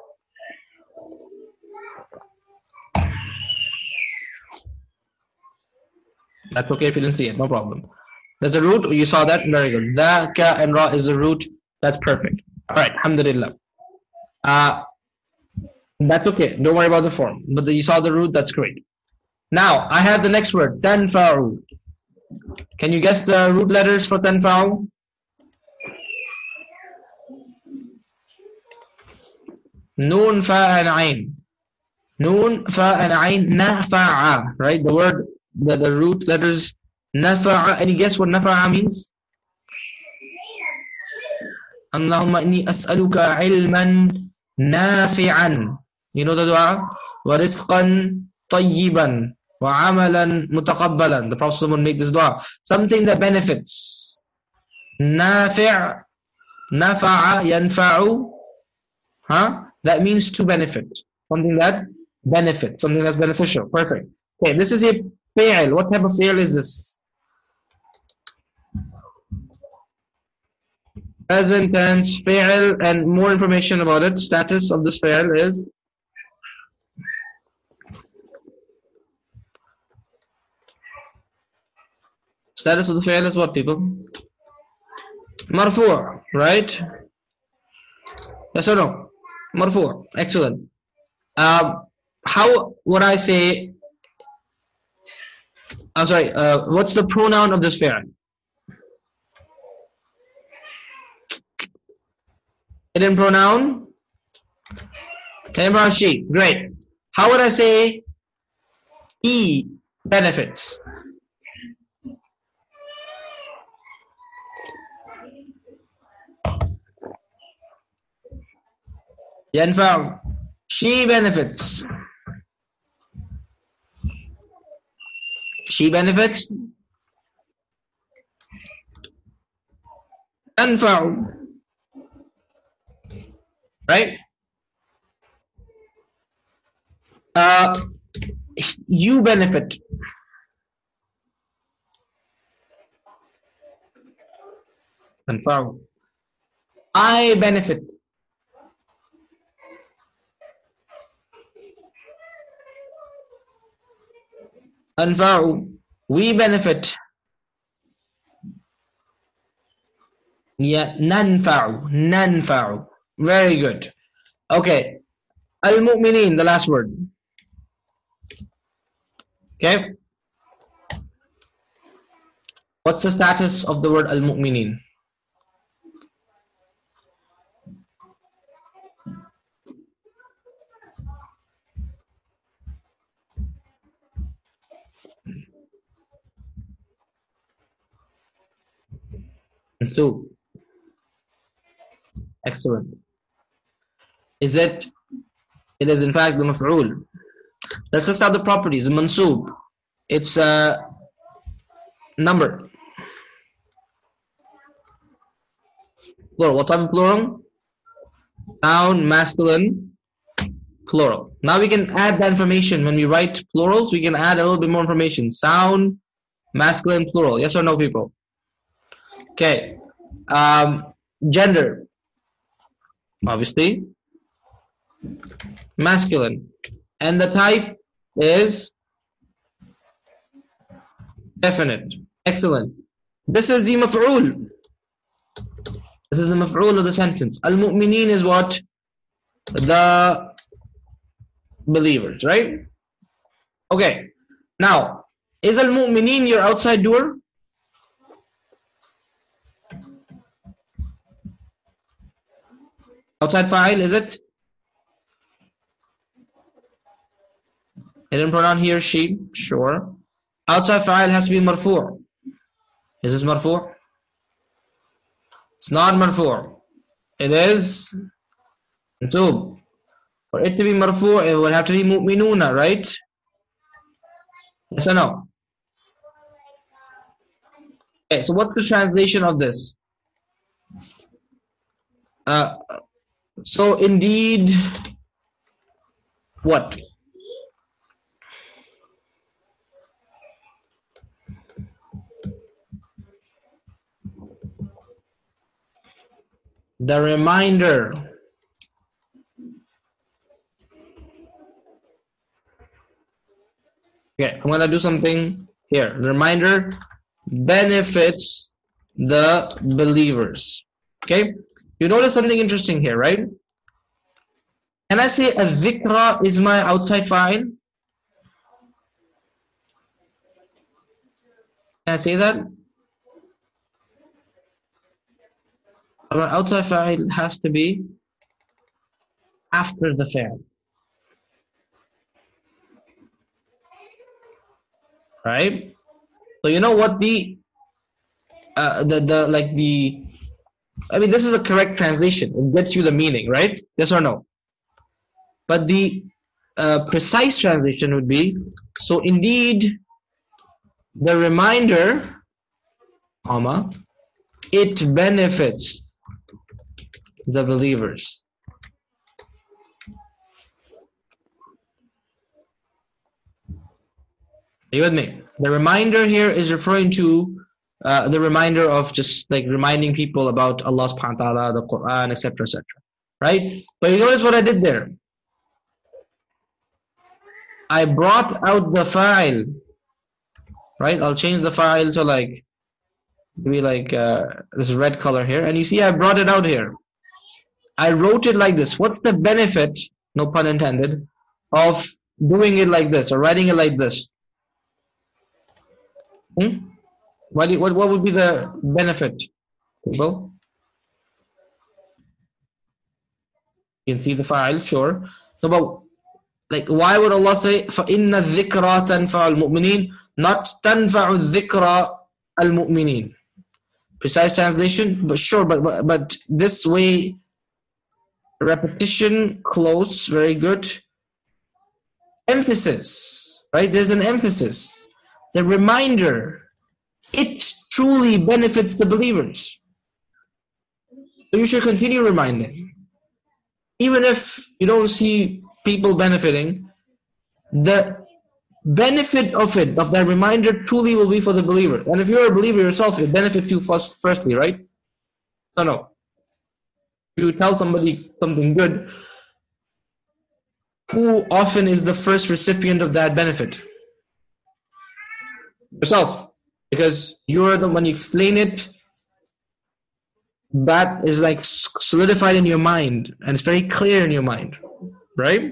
That's okay if you didn't see it, no problem. There's a root, you saw that, very good. The, ka, and ra is the root, that's perfect. Alright, alhamdulillah. Uh, that's okay, don't worry about the form. But the, you saw the root, that's great. Now, I have the next word, tanfa'u. Can you guess the root letters for tanfa'u? Noon, fa, and ayn. Noon, fa, and ayn, nafa'a. Right? The word, the, the root letters, nafa'a. Any guess what nafa'a means? Allahumma inni as'aluka ilman nafi'an. You know the dua? Wa rizqan tayyiban. Wa amalan mutaqabbalan. The Prophet would make this dua. Something that benefits. Nafi', nafa'a, yanfa'u. Huh? That means to benefit. Something that benefits. Something that's beneficial. Perfect. Okay, this is a fi'l. What type of fi'l is this? Present tense fi'l, and more information about it. Status of this fi'l is status of the fi'l is what, people? Marfu', right? Yes or no? Marfu'. Excellent. Uh, how would I say? I'm sorry. Uh, what's the pronoun of this fi'l? Hidden pronoun? Hidden pronoun she. Great. How would I say he benefits? Yanfa'u. She benefits. She benefits. Tanfa'u. Right? Uh, you benefit. Tanfa'u. I benefit. Anfa'u. We benefit. Yeah, nanfa'u. Nanfa'u. Very good. Okay. Al-mu'minin, the last word. Okay. What's the status of the word al-mu'minin? Mansub. Excellent. Is it? It is in fact the maf'ul. Let's list out the properties. Mansub. It's a number. Plural. What type of plural? Noun, masculine, plural. Now we can add that information. When we write plurals, we can add a little bit more information. Sound, masculine, plural. Yes or no, people? Okay. Um, gender. Obviously. Masculine. And the type is definite. Excellent. This is the maf'ul. This is the maf'ul of the sentence. Al-mu'mineen is what? The believers, right? Okay. Now, is al-mu'mineen your outside door? Outside fa'il, is it? Hidden pronoun he or she, sure. Outside fa'il has to be marfu'. Is this marfu'? It's not marfu'. It is mansub. For it to be marfu', it would have to be mu'minuna, right? Yes or no? Okay, so what's the translation of this? Uh, so indeed, what? The reminder. Okay, I'm going to do something here. The reminder benefits the believers. Okay, you notice something interesting here, right? Can I say a dhikra is my outside fa'il? Can I say that? Our outside fa'il has to be after the fa'il. Right? So you know what the uh, the the like the I mean this is a correct translation. It gets you the meaning, right? Yes or no? But the uh, precise translation would be, so indeed the reminder, comma, it benefits the believers. Are you with me? The reminder here is referring to uh, the reminder of just like reminding people about Allah subhanahu wa ta'ala, the Quran, et cetera, et cetera. Right? But you notice what I did there? I brought out the fa'il. Right? I'll change the fa'il to like, maybe like uh, this red color here. And you see I brought it out here. I wrote it like this. What's the benefit, no pun intended, of doing it like this or writing it like this? Hmm? What, what, what would be the benefit, people? You can see the fa'il, sure. So, but like, why would Allah say, فَإِنَّ الذِّكْرَى تَنْفَعُ الْمُؤْمِنِينَ, not تَنْفَعُ الذِّكْرَى الْمُؤْمِنِينَ? Precise translation, but sure, but, but, but this way, repetition, close, very good. Emphasis, right? There's an emphasis. The reminder, it truly benefits the believers. So you should continue reminding. Even if you don't see people benefiting, the benefit of it, of that reminder, truly will be for the believer. And if you're a believer yourself, it benefits you first, firstly, right? No, no. If you tell somebody something good, who often is the first recipient of that benefit? Yourself. Because you're the one, you explain it, that is like solidified in your mind and it's very clear in your mind, right?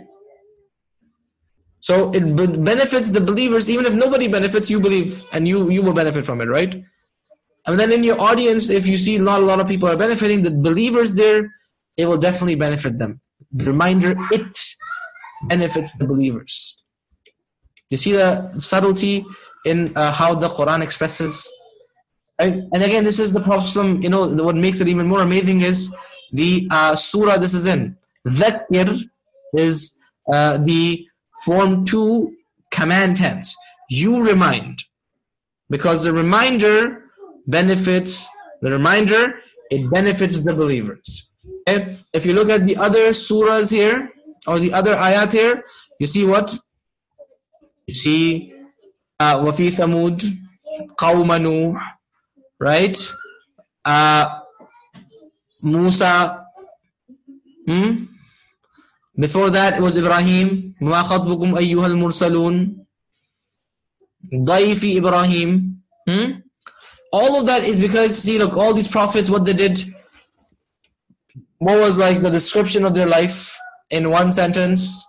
So it benefits the believers. Even if nobody benefits, you believe and you you will benefit from it, right? And then in your audience, if you see not a lot of people are benefiting, the believers there, it will definitely benefit them. The reminder, it benefits the believers. You see the subtlety in uh, how the Quran expresses Right? And again, this is the Prophet, you know, what makes it even more amazing is the uh, surah this is in. Dhakir is uh, the form two command tense. You remind. Because the reminder benefits, the reminder, it benefits the believers. Okay? If you look at the other surahs here, or the other ayat here, you see what? You see, uh, وَفِي ثَمُودٍ قَوْمَ نُوحٍ, right? Uh, Musa. Hmm? Before that, it was Ibrahim. مَا خَطْبُكُمْ أَيُّهَا الْمُرْسَلُونَ. ضَيْفِ Ibrahim. Hmm? All of that is because, see, look, all these prophets, what they did, what was like the description of their life in one sentence?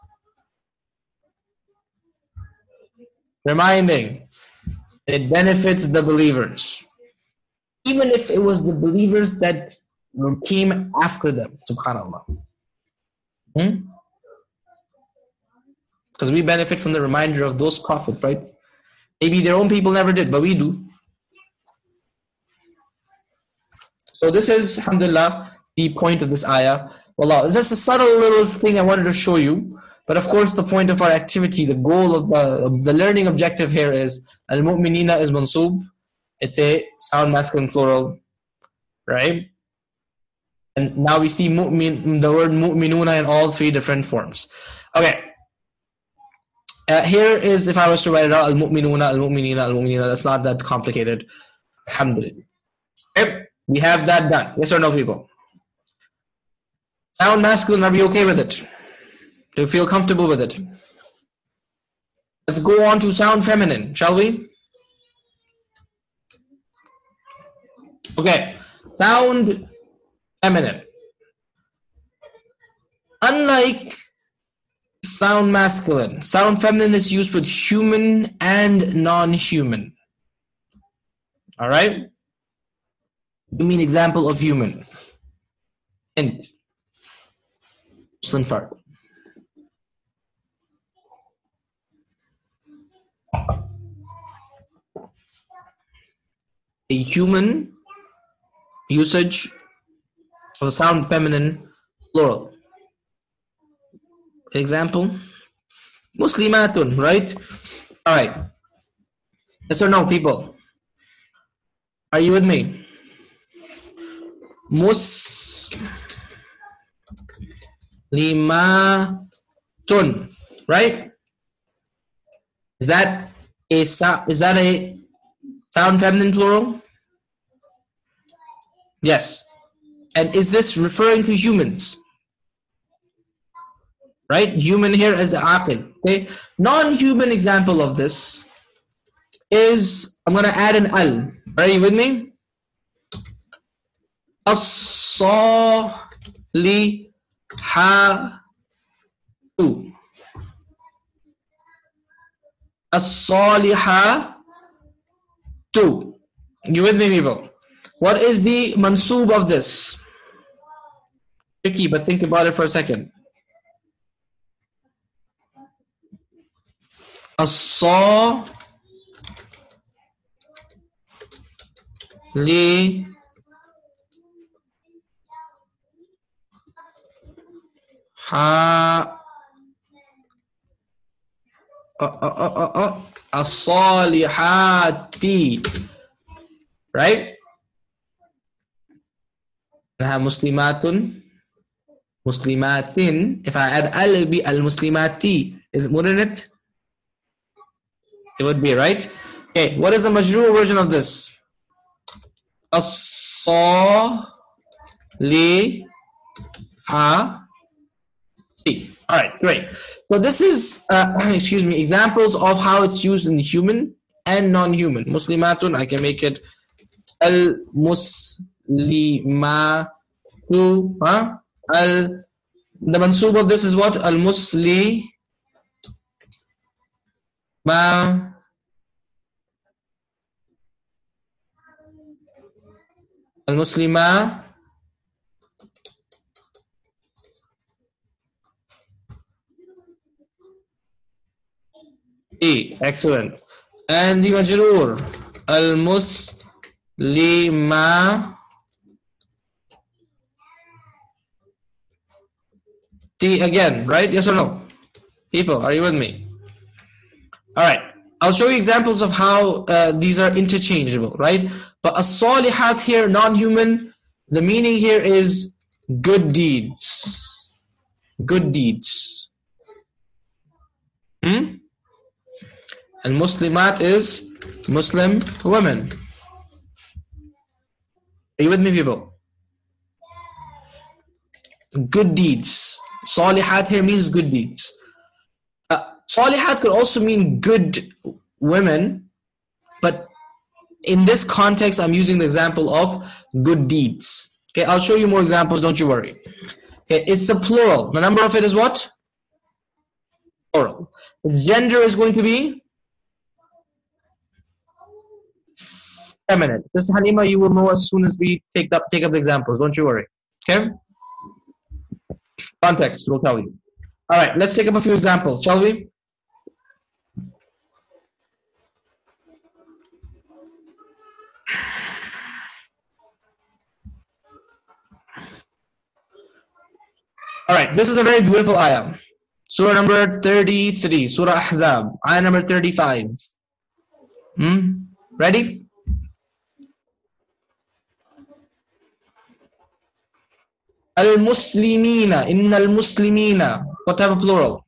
Reminding. It benefits the believers. Even if it was the believers that came after them, subhanAllah. Hmm? Because we benefit from the reminder of those prophets, right? Maybe their own people never did, but we do. So this is, alhamdulillah, the point of this ayah. Wallah, it's just a subtle little thing I wanted to show you. But of course, the point of our activity, the goal of the, the learning objective here is, al-mu'minina is mansoob. It's a sound masculine plural, right? And now we see mu'min, the word mu'minuna in all three different forms. Okay. Uh, here is, if I was to write it out, al-mu'minuna, al-mu'minina, al-mu'minina. That's not that complicated. Alhamdulillah. Okay. We have that done. Yes or no, people? Sound masculine, are we okay with it? Do you feel comfortable with it? Let's go on to sound feminine, shall we? Okay. Sound feminine. Unlike sound masculine, sound feminine is used with human and non-human. Alright? You mean example of human. And Muslim part. A human usage of sound feminine plural. Example, Muslimatun, right? Alright. Yes or no, people? Are you with me? Muslimatun, right? Is that a is that a sound feminine plural? Yes. And is this referring to humans? Right? Human here is aqil. Okay. Non-human example of this is, I'm going to add an al. Are you with me? As-salihatu. As-salihatu. You with me, people? What is the mansoob of this? Tricky, but think about it for a second. As-salih ha uh, uh, uh, uh, as-salihati, right? I have muslimatun, muslimatin. If I add al, it will be al-muslimati. Is wouldn't it? It would be, right? Okay, what is the majroor version of this? As-salihati. Alright, great. So this is, uh, excuse me, examples of how it's used in human and non-human. Muslimatun, I can make it al-muslimatu, huh? Al, the mansoob of this is what? Al-musli, ma, al-muslima, E, excellent. And the majroor, al-muslimatu. Lima. T again, right? Yes or no? People, are you with me? Alright. I'll show you examples of how uh, these are interchangeable, right? But as-salihat here, non-human, the meaning here is good deeds. Good deeds. Hmm? And Muslimat is Muslim women. Are you with me, people? Good deeds. Salihat here means good deeds. Uh, Salihat could also mean good women, but in this context, I'm using the example of good deeds. Okay, I'll show you more examples, don't you worry. Okay, it's a plural. The number of it is what? Plural. The gender is going to be feminine. This Halima, you will know as soon as we take up take up the examples. Don't you worry. Okay. Context will tell you. All right. Let's take up a few examples, shall we? All right. This is a very beautiful ayah. Surah number thirty-three. Surah Ahzab. Ayah number thirty-five. Hmm. Ready? Al-Muslimina, inna al-Muslimina. What type of plural?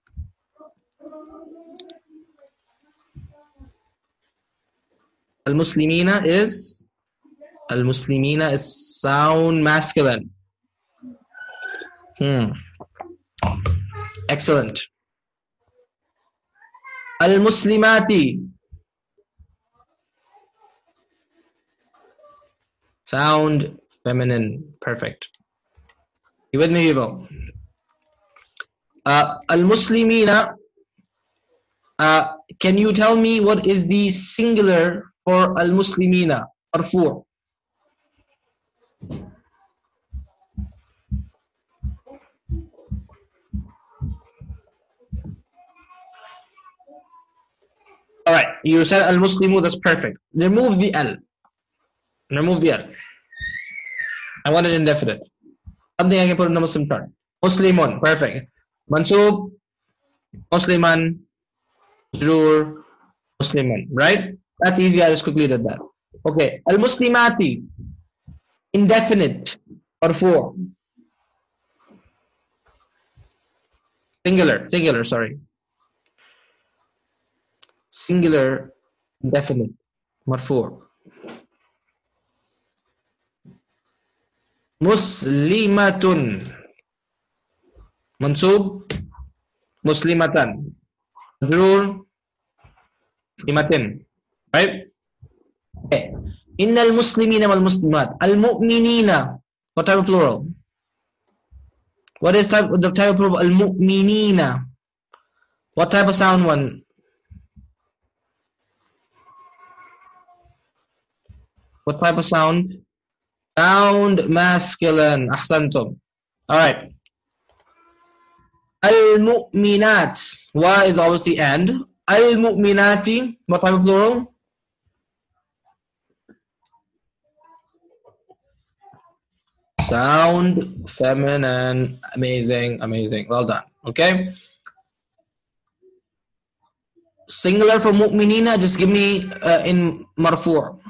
Al-Muslimina is Al-Muslimina is sound masculine. Hmm. Excellent. Al-Muslimati. Sound feminine. Perfect. You with me, people? Uh, Al-Muslimina. Uh, can you tell me what is the singular for Al-Muslimina? Marfu'. Alright, you said Al-Muslimu, that's perfect. Remove the L. Remove the L. I want it indefinite. Something I can put in the Muslim term. Muslimun, perfect. Mansub, Musliman, Majroor, Musliman, right? That's easy, I just quickly did that. Okay, Al-Muslimati, indefinite, or four. Singular, singular, sorry. Singular, definite, marfu'. Muslimatun, mansub, muslimatan, majroor, muslimatin, right? Okay. Innal muslimina wal muslimat, al mu'minina. What type of plural? What is type the type of plural? Al mu'minina. What type of sound one? What type of sound? Sound masculine. Ahsantum. Alright. Al-mu'minat. Wa is obviously and. Al-mu'minati. What type of plural? Sound feminine. Amazing. Amazing. Well done. Okay. Singular for mu'minina. Just give me uh, in marfu'.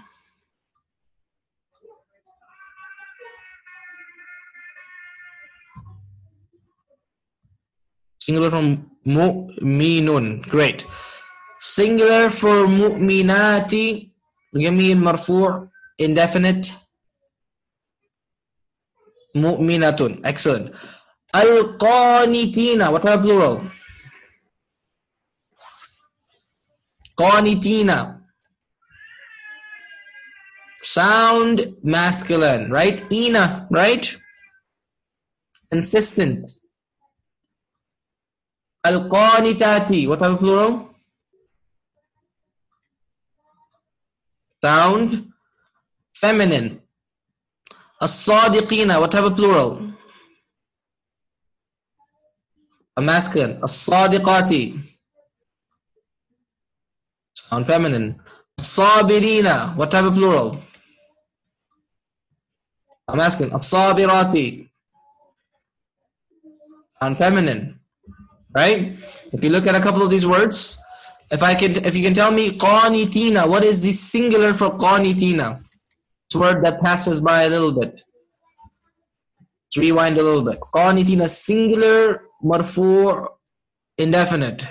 Singular from mu'minun. Great. Singular for mu'minati. Give me in marfu'. Indefinite. Mu'minatun. Excellent. Al-qanitina. What type of plural? Qanitina. Sound masculine. Right? Ina. Right? Consistent. Al-qanitati. What type of plural? Sound feminine. As-sadiqina. What type of plural? A masculine. As-sadiqati. Sound feminine. As-sabirina. What type of plural? I'm asking. As-sabirati. Sound feminine. Right? If you look at a couple of these words, if I can, if you can tell me qanitina, what is the singular for qanitina? It's a word that passes by a little bit. Let's rewind a little bit. Qanitina, singular, marfu', indefinite.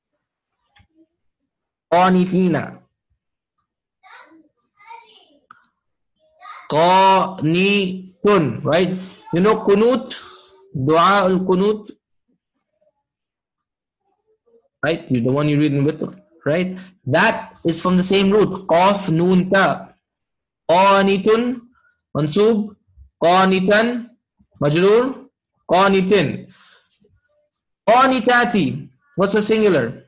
Qanitina. Qanitun, right? You know qunut, dua al-qunut, right? The one you read in Witr, right? That is from the same root. Qaf, nun, ta. Qanitun, mansub, qanitan, majroor, qanitin. Qanitati, what's the singular?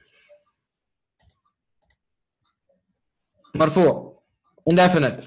Marfu', indefinite.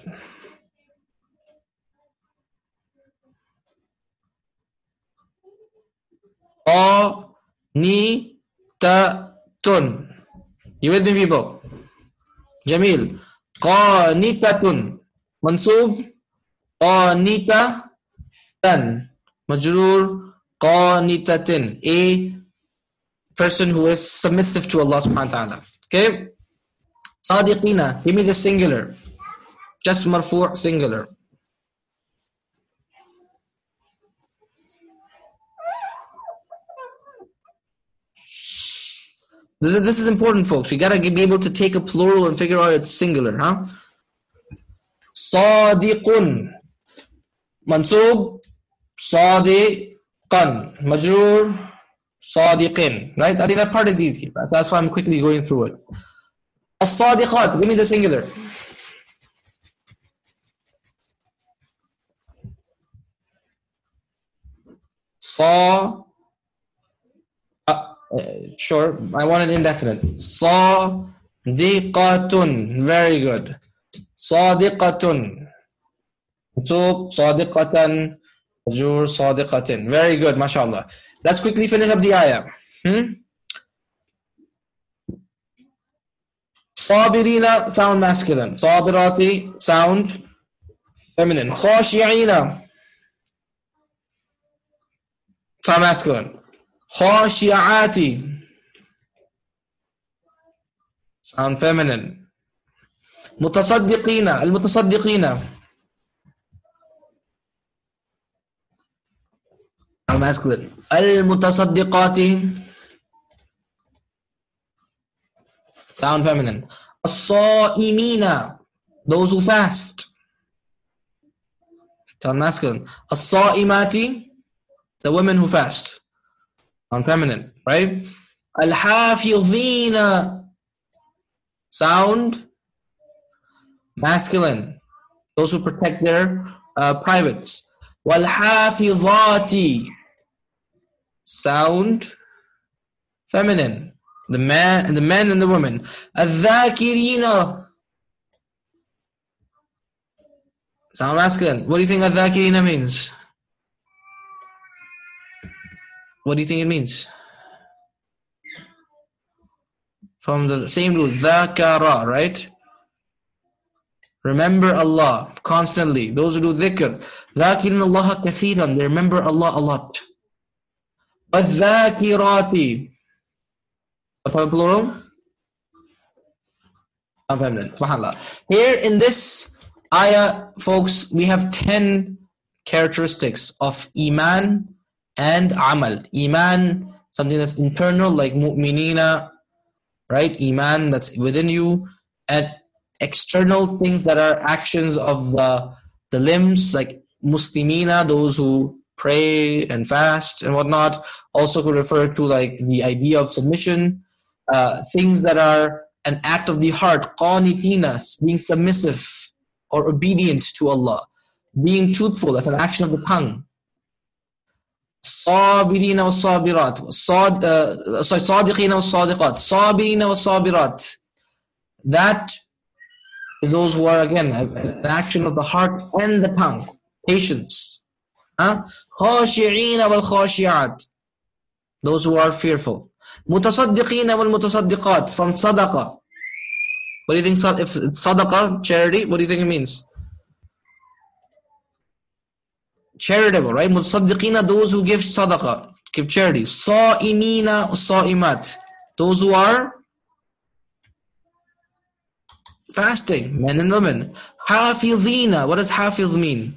Qanitatun. You with me, people? Jamil. Qanitatun. Mansub. Qanitatan. Majroor. Qanitatin. A person who is submissive to Allah subhanahu wa ta'ala. Okay? Sadiqina. Give me the singular. Just marfu' singular. This is, this is important, folks. We gotta be able to take a plural and figure out it's singular, huh? Sadiqun. Mansub. Sadiqan. Majroor. Sadiqin. Right? I think that part is easy. Right? That's why I'm quickly going through it. As-sadiqat. Give me the singular. Sa. Uh, sure, I want it indefinite. Sadiqatun. Very good. Sadiqatun. So, sadiqatan. Majroor, sadiqatin. Very good, mashallah. Let's quickly finish up the ayah. Hmm? Sabirina, sound masculine. Sabirati, sound feminine. Khashi'ina, sound masculine. Khashi'ati, sound feminine. Mutasaddiqina, al-mutasaddiqina, sound masculine. Al-mutasaddiqati, sound feminine. As-sa'imina, those who fast, sound masculine. As-sa'imati, the women who fast, sound feminine, right? Al-hafidhina, sound masculine, those who protect their uh, privates. Wal-hafidhati, sound feminine, the man, the men and the women. Al-dhakirina, sound masculine. What do you think al-dhakirina means? What do you think it means? From the same root, dhakara, right? Remember Allah constantly. Those who do dhikr. Dhakirin Allah kathiran. They remember Allah a lot. Al-dhakirati. What plural? Feminine. SubhanAllah. Here in this ayah, folks, we have ten characteristics of Iman and Amal. Iman, something that's internal, like mu'minina, right? Iman, that's within you. And external things that are actions of the, the limbs, like muslimina, those who pray and fast and whatnot. Also could refer to like the idea of submission. Uh, things that are an act of the heart, qanitina, being submissive or obedient to Allah. Being truthful, that's an action of the tongue. Sabirina wa sabirat. Sad, uh, sorry, sadiqina wa sadiqat. Sabirina wa sabirat. That is those who are, again, an action of the heart and the tongue. Patience. Huh? Khashi'ina wal khashi'at. Those who are fearful. Mutasaddiqina wal mutasaddiqat. From sadaqah. What do you think? If it's sadaqah, charity, what do you think it means? charitable, right? Musaddiqina, those who give sadaqah, give charity. Sa'imina, sa'imat, those who are fasting, men and women. Hafidhina, what does hafidh mean?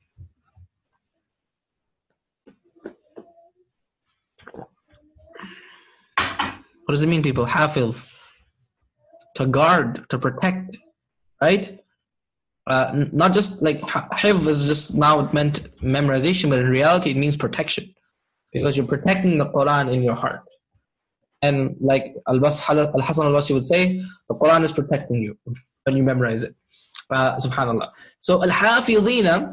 What does it mean, people? Hafidh, to guard, to protect, right? Uh, not just like hifz is just now it meant memorization, but in reality it means protection, because you're protecting the Quran in your heart. And like Al-Hasan al-Basri would say, the Quran is protecting you when you memorize it. Uh, Subhanallah. So al-hafidhina,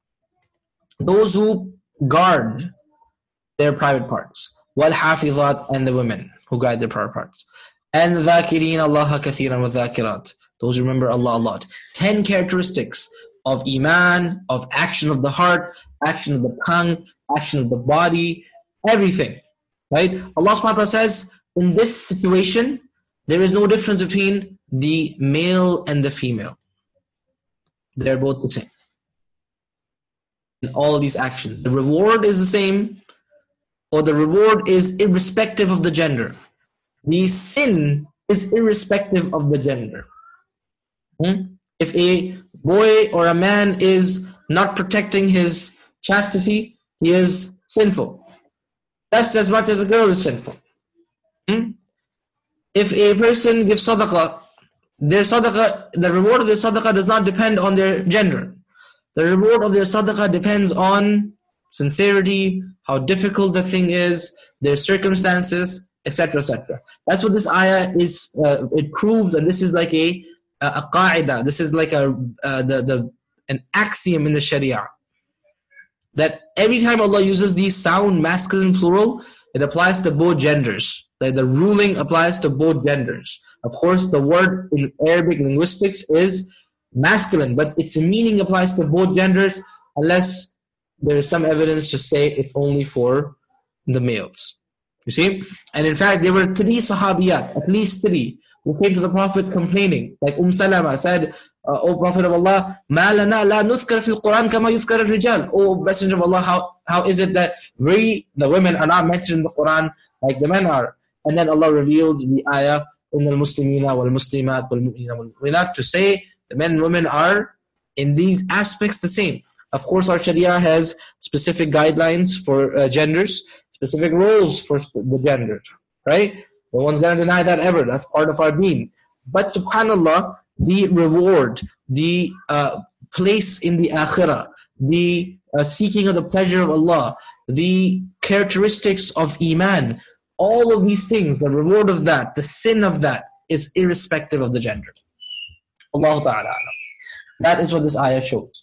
those who guard their private parts. Wal-hafidhat, and the women who guard their private parts. And dhakireen Allah kathiran wa dhakirat, those who remember Allah a lot. Ten characteristics of iman, of action of the heart, action of the tongue, action of the body, everything. Right? Allah subhanahu wa ta'ala says, in this situation, there is no difference between the male and the female. They're both the same. In all these actions. The reward is the same, or the reward is irrespective of the gender. The sin is irrespective of the gender. Hmm? If a boy or a man is not protecting his chastity, he is sinful. Just as much as a girl is sinful. Hmm? If a person gives sadaqah, their sadaqah, the reward of their sadaqah does not depend on their gender. The reward of their sadaqah depends on sincerity, how difficult the thing is, their circumstances, et cetera, et cetera. That's what this ayah is. Uh, it proves, and this is like a a qaida. This is like a uh, the the an axiom in the Sharia, that every time Allah uses the sound masculine plural, it applies to both genders. Like the ruling applies to both genders. Of course, the word in Arabic linguistics is masculine, but its meaning applies to both genders, unless there is some evidence to say it's only for the males. You see? And in fact, there were three sahabiyat, at least three, who came to the Prophet complaining. Like Umm Salama said, uh, O Prophet of Allah, مَا لَنَا لَا نُذْكَرَ فِي الْقُرْآنِ كَمَا يُذْكَرَ الرِّجَالِ, O Messenger of Allah, how, how is it that we, the women, are not mentioned in the Quran like the men are? And then Allah revealed the ayah, إِنَّ الْمُسْلِمِينَ وَالْمُسْلِمَاتِ وَالْمُؤْمِنِينَ وَالْمُؤْمِنَاتِ, to say the men and women are in these aspects the same. Of course, our Sharia has specific guidelines for uh, genders, specific roles for the gender, right? No one's going to deny that ever. That's part of our deen. But subhanAllah, the reward, the uh, place in the akhirah, the uh, seeking of the pleasure of Allah, the characteristics of iman, all of these things, the reward of that, the sin of that, is irrespective of the gender. Allah Ta'ala. That is what this ayah shows.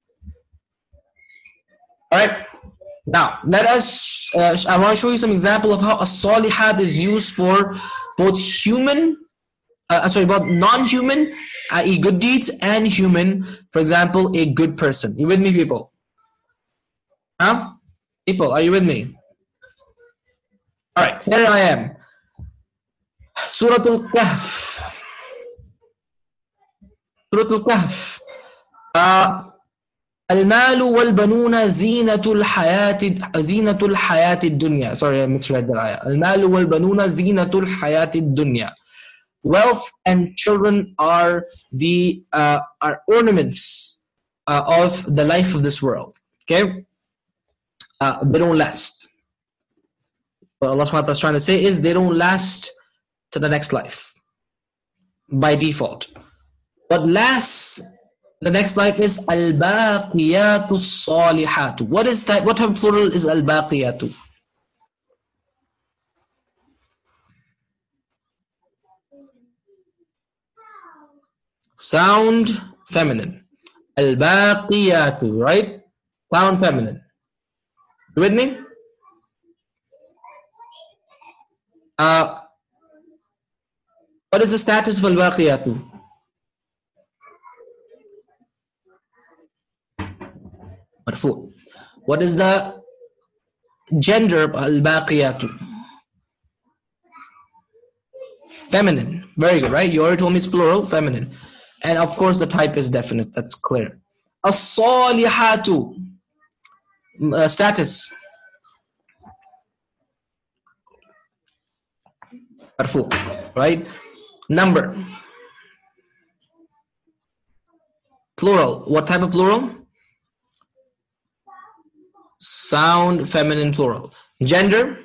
Alright, now let us, uh, I want to show you some example of how as-salihat is used for both human, uh, sorry, both non-human, that is good deeds, and human. For example, a good person. You with me, people? Huh? People, are you with me? Alright, here I am. Surah Al-Kahf. Surah Al-Kahf. Uh, المال والبنون زينة الحياة زينة الحياة الدنيا. Sorry, I misread that ayah. المال والبنون زينة الحياة الدنيا. Wealth and children are the uh, are ornaments uh, of the life of this world. Okay, uh, they don't last. What Allah subhanahu wa ta'ala is trying to say is they don't last to the next life by default. What lasts the next life is al-baqiyatu salihatu. What is that? What type of plural is al-baqiyatu? Sound feminine. Al-baqiyatu, right? Sound feminine. You with me? Uh, what is the status of al-baqiyatu? Marfu. What is the gender of al-baqiyatu? Feminine. Very good, right? You already told me it's plural, feminine. And of course the type is definite, that's clear. As-salihatu. uh, status. Marfu, right? Number. Plural. What type of plural? Sound feminine plural. Gender?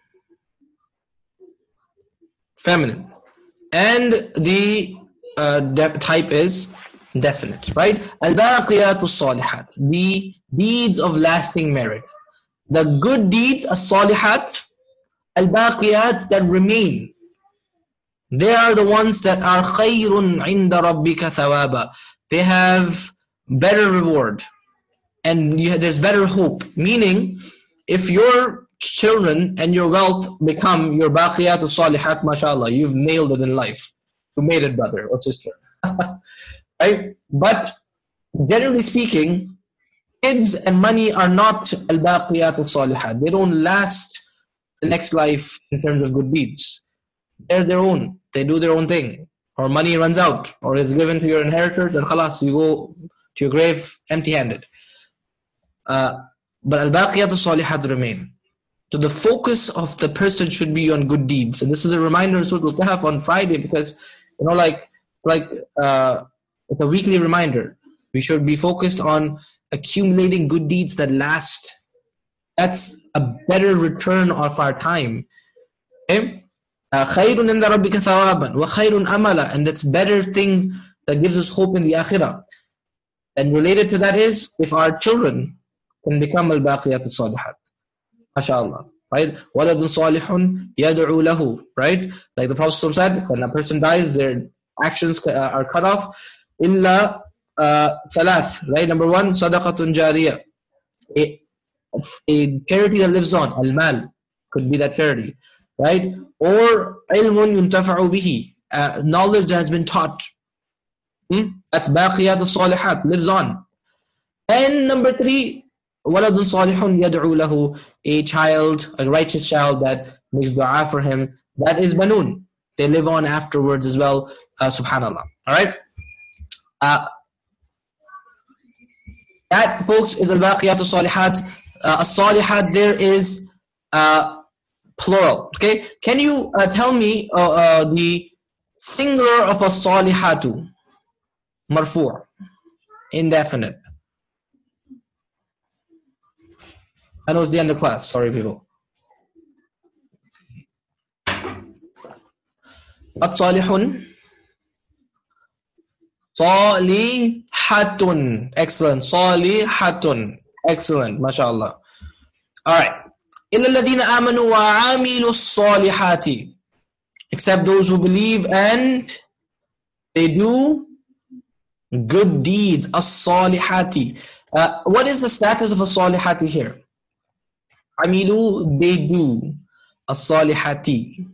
Feminine. And the uh, type is definite, right? Al-baqiyatu salihat. The deeds of lasting merit. The good deed, as-salihat, al-baqiyat, that remain. They are the ones that are khayrun inda rabbika thawaba. They have better reward. And you, there's better hope. Meaning, if your children and your wealth become your baqiyatu salihat, mashallah, you've nailed it in life. You made it, brother or sister. Right? But generally speaking, kids and money are not al-baqiyatu salihat. They don't last the next life in terms of good deeds. They're their own. They do their own thing. Or money runs out, or is given to your inheritors, and khalas, you go to your grave empty-handed. Uh, but al-baqiyatu salihat remain. So the focus of the person should be on good deeds. And this is a reminder in Surah Al-Kahf on Friday, because, you know, like, like uh, it's a weekly reminder. We should be focused on accumulating good deeds that last. That's a better return of our time. Okay? Khayrun inda rabbika thawaban wa khayrun amala, and that's better thing that gives us hope in the akhirah. And related to that is, if our children can become al-baqiyatu salihat, mashallah, right? Waladun salihun yad'u lahu, right? Like the Prophet said, when a person dies, their actions are cut off. Illa uh, thalath, right? Number one, sadaqatun jariyah, a, a charity that lives on. Al-mal could be that charity, right? Or ilmun yuntafa'u bihi, uh, knowledge that has been taught. Hmm? That baqiyatu salihat lives on. And number three, waladun salihun yad'u lahu, a child, a righteous child that makes dua for him. That is banun. They live on afterwards as well. Uh, subhanallah. Alright? Uh, that, folks, is al-baqiyatu salihat. Uh, as-salihat there is uh, plural. Okay? Can you uh, tell me uh, uh, the singular of as-salihatu? Marfu'. Indefinite. I know it's the end of class. Sorry, people. At-salihun. Salihatun. Excellent. Salihatun. Excellent. MashaAllah. Alright. إِلَّا الَّذِينَ آمَنُوا وَعَامِلُوا الصَّالِحَاتِ. Except those who believe and they do good deeds. As-salihati. Uh, what is the status of as-salihati here? Amilu, they do. As-salihati.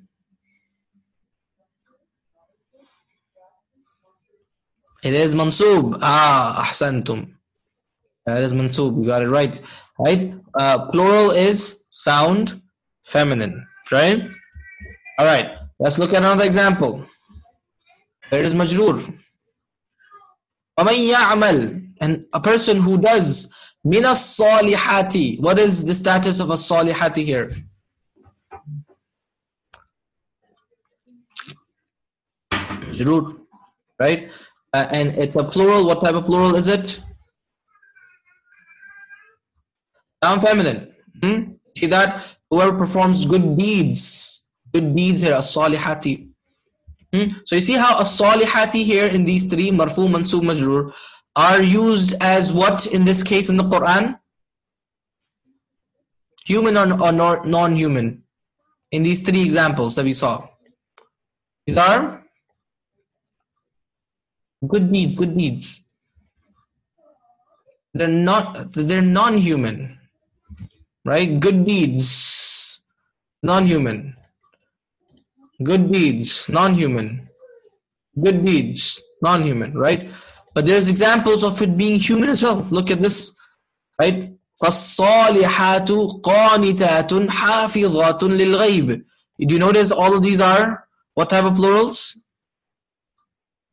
It is mansub. Ah, ahsantum. That is mansub. You got it right. Right? Uh, plural is sound feminine. Right? Alright. Let's look at another example. There is majroor. وَمَنْ يَعْمَلْ, and a person who does مِنَ الصَّالِحَاتِ. What is the status of as-salihati here? Majroor. Right? Uh, and it's a plural. What type of plural is it? Noun feminine. Hmm? See that? Whoever performs good deeds. Good deeds here, as-salihati. Hmm? So you see how as-salihati here in these three, marfu, mansub, majroor, are used as what in this case in the Quran? Human or, or non-human? In these three examples that we saw. These are good deeds, good deeds. They're not, they're non-human. Right? Good deeds, non-human. Good deeds, non-human. Good deeds, non-human, right? But there's examples of it being human as well. Look at this, right? فَالصَّالِحَاتُ قَانِتَاتٌ حَافِظَاتٌ لِلْغَيْبِ. Do you notice all of these are what type of plurals?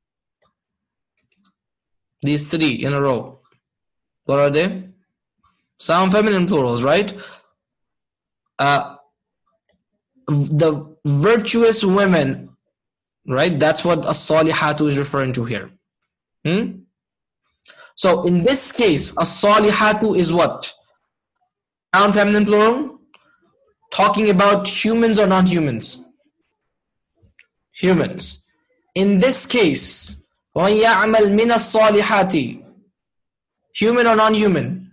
These three in a row. What are they? Sound feminine plurals, right? Uh, the virtuous women, right? That's what as-salihatu is referring to here. Hmm? So in this case, as-salihatu is what? Sound feminine plural? Talking about humans or non-humans? Humans. In this case, وَمَن يَعْمَلْ مِنَ الصَّالِحَاتِ, human or non-human?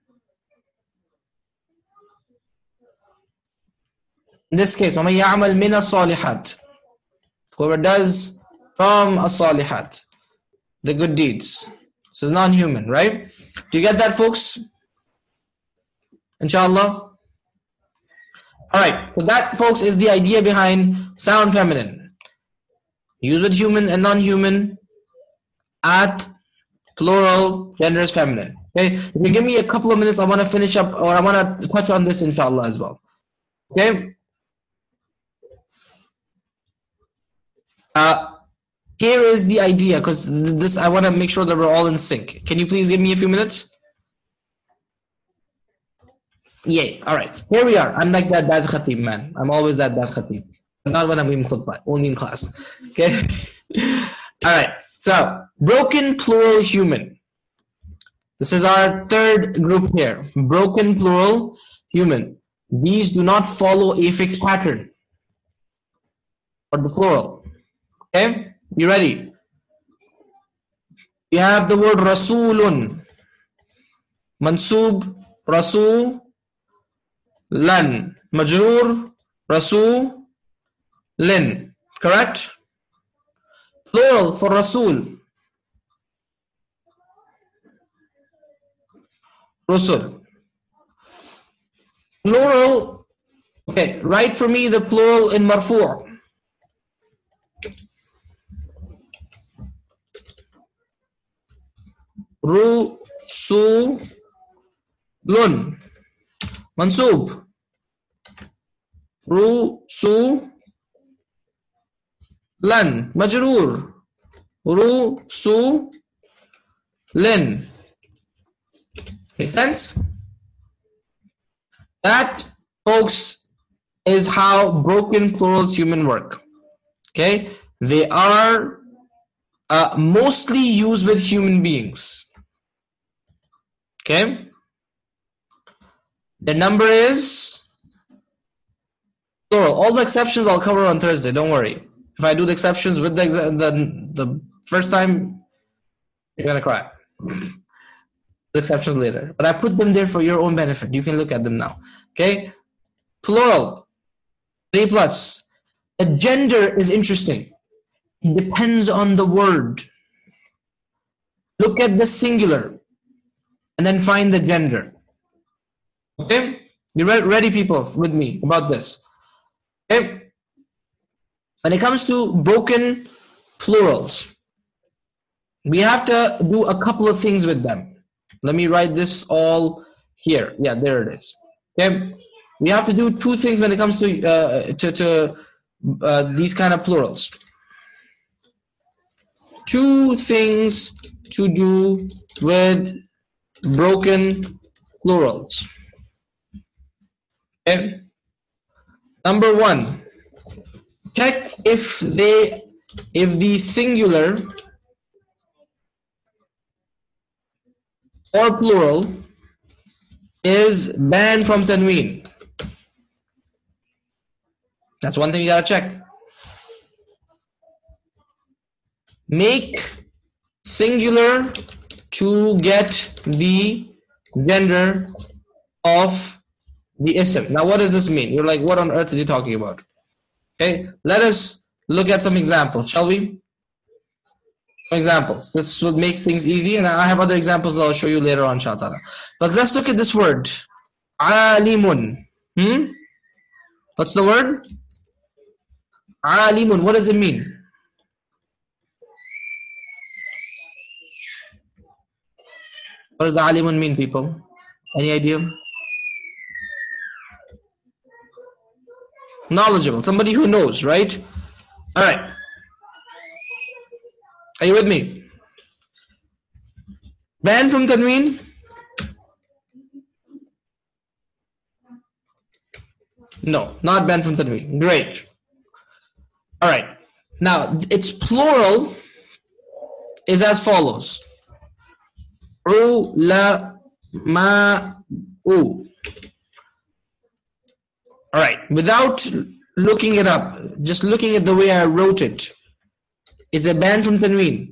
In this case, وَمَن يَعْمَلْ مِنَ الصَّالِحَاتِ, whoever does from as-salihat, the good deeds. This is non-human, right? Do you get that, folks? Inshallah. Alright, so that, folks, is the idea behind sound feminine. Use with human and non-human at plural, gender is feminine. Okay, if you give me a couple of minutes, I want to finish up, or I want to touch on this, inshallah, as well. Okay? Uh, here is the idea, because this, I want to make sure that we're all in sync. Can you please give me a few minutes? Yay. All right. Here we are. I'm like that bad khatib, man. I'm always that bad khatib. Not when I'm in khutbah, only in class. Okay? All right. So, broken plural human. This is our third group here. Broken plural human. These do not follow a fixed pattern for the plural. Okay? You ready? You have the word rasulun. Mansub, rasul. Lan, majroor, rasul, lin. Correct? Plural for rasul. Rusul. Plural. Okay, write for me the plural in marfu'. Rusulun. Mansub. Rusu lan. Majroor. Rusu lin. Make sense? That, folks, is how broken plurals human work. Okay? They are uh, mostly used with human beings. Okay? The number is plural. All the exceptions I'll cover on Thursday. Don't worry. If I do the exceptions with the the, the first time, you're gonna cry. The exceptions later. But I put them there for your own benefit. You can look at them now. Okay? Plural. Three plus. The gender is interesting. It depends on the word. Look at the singular and then find the gender. Okay? You ready, people, with me about this? Okay? When it comes to broken plurals, we have to do a couple of things with them. Let me write this all here. Yeah, there it is. Okay? We have to do two things when it comes to uh, to, to uh, these kind of plurals. Two things to do with broken plurals. Okay. Number one, check if they if the singular or plural is banned from tanween. That's one thing you gotta check. Make singular to get the gender of the ism. Now, what does this mean? You're like, what on earth is he talking about? Okay, let us look at some examples, shall we? Some examples. This would make things easy, and I have other examples I'll show you later on, inshallah. But let's look at this word, alimun. Hmm? What's the word? Alimun. What does it mean? What does alimun mean, people? Any idea? Knowledgeable. Somebody who knows, right? All right. Are you with me? Banned from tanween? No, not banned from tanween. Great. All right. Now, its plural is as follows. U-la-ma-u. All right. Without looking it up, just looking at the way I wrote it, is it banned from tanween?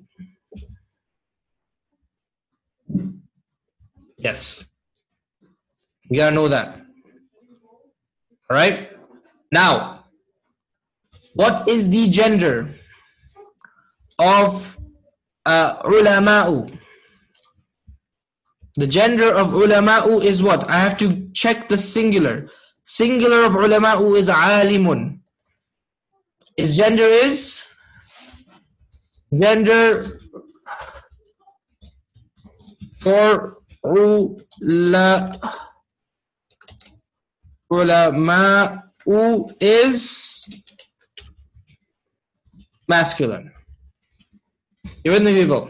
Yes. You gotta know that. All right. Now, what is the gender of uh, ulama'u? The gender of ulama'u is what? I have to check the singular. Singular of ulama'u is alimun. Its gender is gender for ula ulama'u is masculine. You with me, people?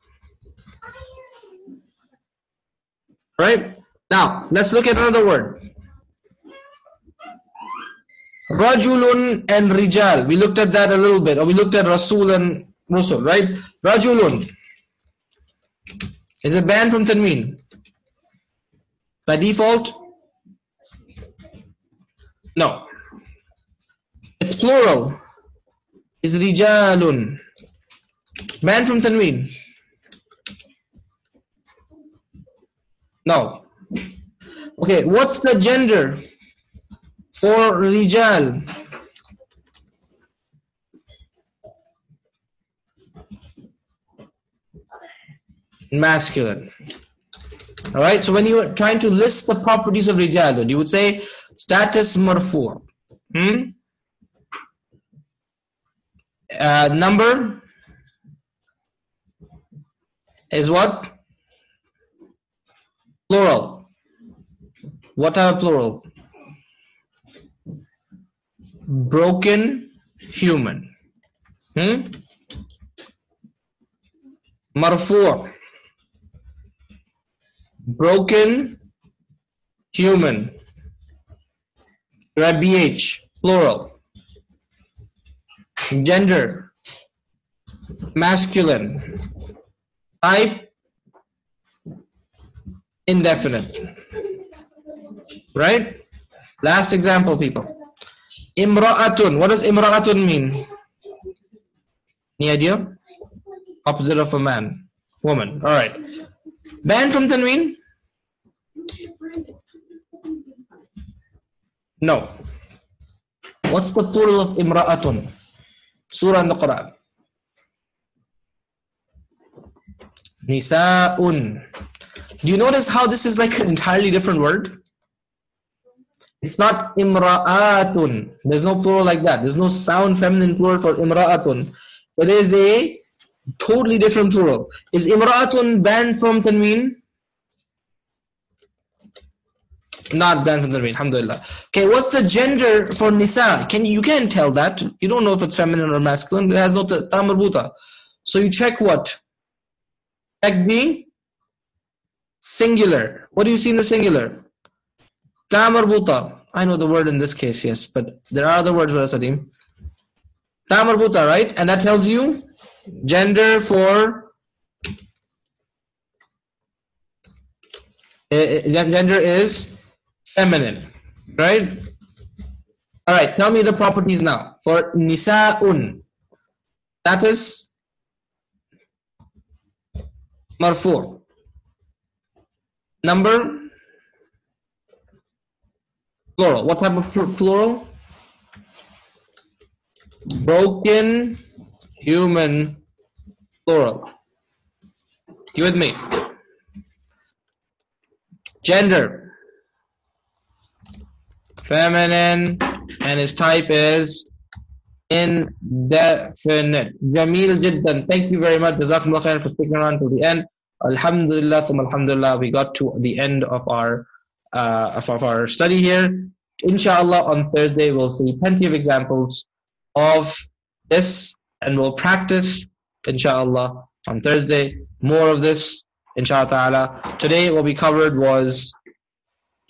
Right? Now, let's look at another word. Rajulun and Rijal. We looked at that a little bit. Or we looked at Rasul and Rusul, right? Rajulun. Is it banned from tanween? By default? No. It's plural. Is Rijalun. Banned from tanween? No. Okay, what's the gender for Rijal? Masculine. Alright, so when you are trying to list the properties of Rijalun, you would say status marfu'. Hmm? Uh, number is what? Plural. What type of plural? Broken human. Hmm? Marfu'. Broken human. B H. Plural. Gender. Masculine. Type. Indefinite. Right? Last example, people. Imra'atun. What does imra'atun mean? Any idea? Opposite of a man. Woman. Alright. Banned from tanween? No. What's the plural of imra'atun? Surah in the Quran. Nisa'un. Do you notice how this is like an entirely different word? It's not imra'atun. There's no plural like that. There's no sound feminine plural for imra'atun. It is a totally different plural. Is imra'atun banned from tanween? Not banned from tanween, alhamdulillah. Okay, what's the gender for nisa? Can you can't tell that. You don't know if it's feminine or masculine. It has no ta marbuta. So you check what? Check the singular. What do you see in the singular? Ta marbuta. I know the word in this case, yes, but there are other words for Sadim. Ta marbuta, right? And that tells you gender for uh, gender is feminine, right? All right, tell me the properties now for nisa'un. That is marfu'. Number plural. What type of plural? Broken human plural. You with me? Gender feminine, and its type is indefinite. Jameel Jiddan. Thank you very much. Jazakumullah khair for sticking around to the end. Alhamdulillah, thumma alhamdulillah, we got to the end of our uh, of, of our study here. Inshallah, on Thursday we'll see plenty of examples of this, and we'll practice, inshallah, on Thursday more of this, inshallah ta'ala. Today what we covered was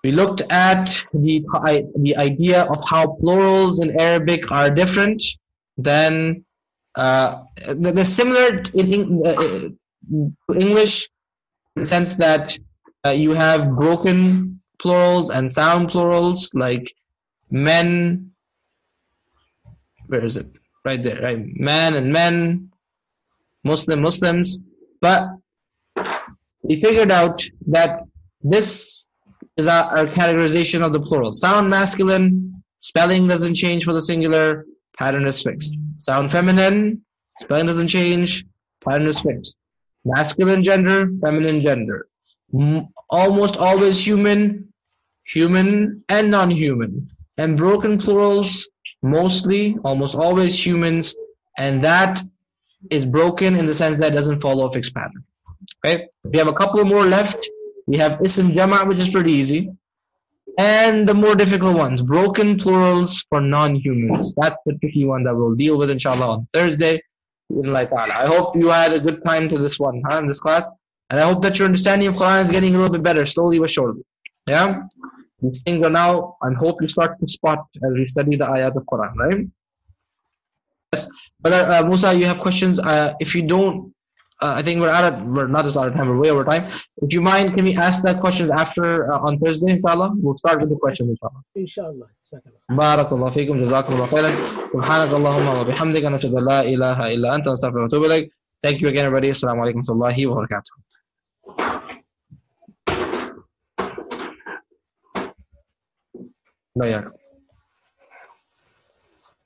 We looked at the, the idea of how plurals in Arabic are different than, uh, they're similar in uh, English in the sense that uh, you have broken plurals and sound plurals, like men, where is it? Right there, right? Man and men, Muslim, Muslims. But we figured out that this is our, our categorization of the plural. Sound masculine, spelling doesn't change for the singular, pattern is fixed. Sound feminine, spelling doesn't change, pattern is fixed. Masculine gender, feminine gender. M- almost always human, human and non-human. And broken plurals, mostly, almost always humans, and that is broken in the sense that it doesn't follow a fixed pattern. Okay, we have a couple more left. We have ism jama', which is pretty easy, and the more difficult ones, broken plurals for non-humans. That's the tricky one that we'll deal with inshallah on Thursday. I hope you had a good time to this one, huh, in this class, and I hope that your understanding of Quran is getting a little bit better, slowly but surely. Yeah, these things are now, I hope you start to spot as we study the ayat of Quran, right? Yes, Brother uh, Musa, you have questions. Uh, if you don't, uh, I think we're out of, we're not just out of time, we're way over time. If you mind, can we ask that questions after uh, on Thursday, inshallah? We'll start with the questions, inshallah. Inshallah. Second. Barakallahu feekum, jazakumullah khairan. Subhanakallahumma wa bihamdika, nashhadu an la ilaha illa anta, nastaghfiruka wa natubu ilayk. Thank you again, everybody. Assalamu alaikum wa rahmatullahi wa barakatuh. Bayak.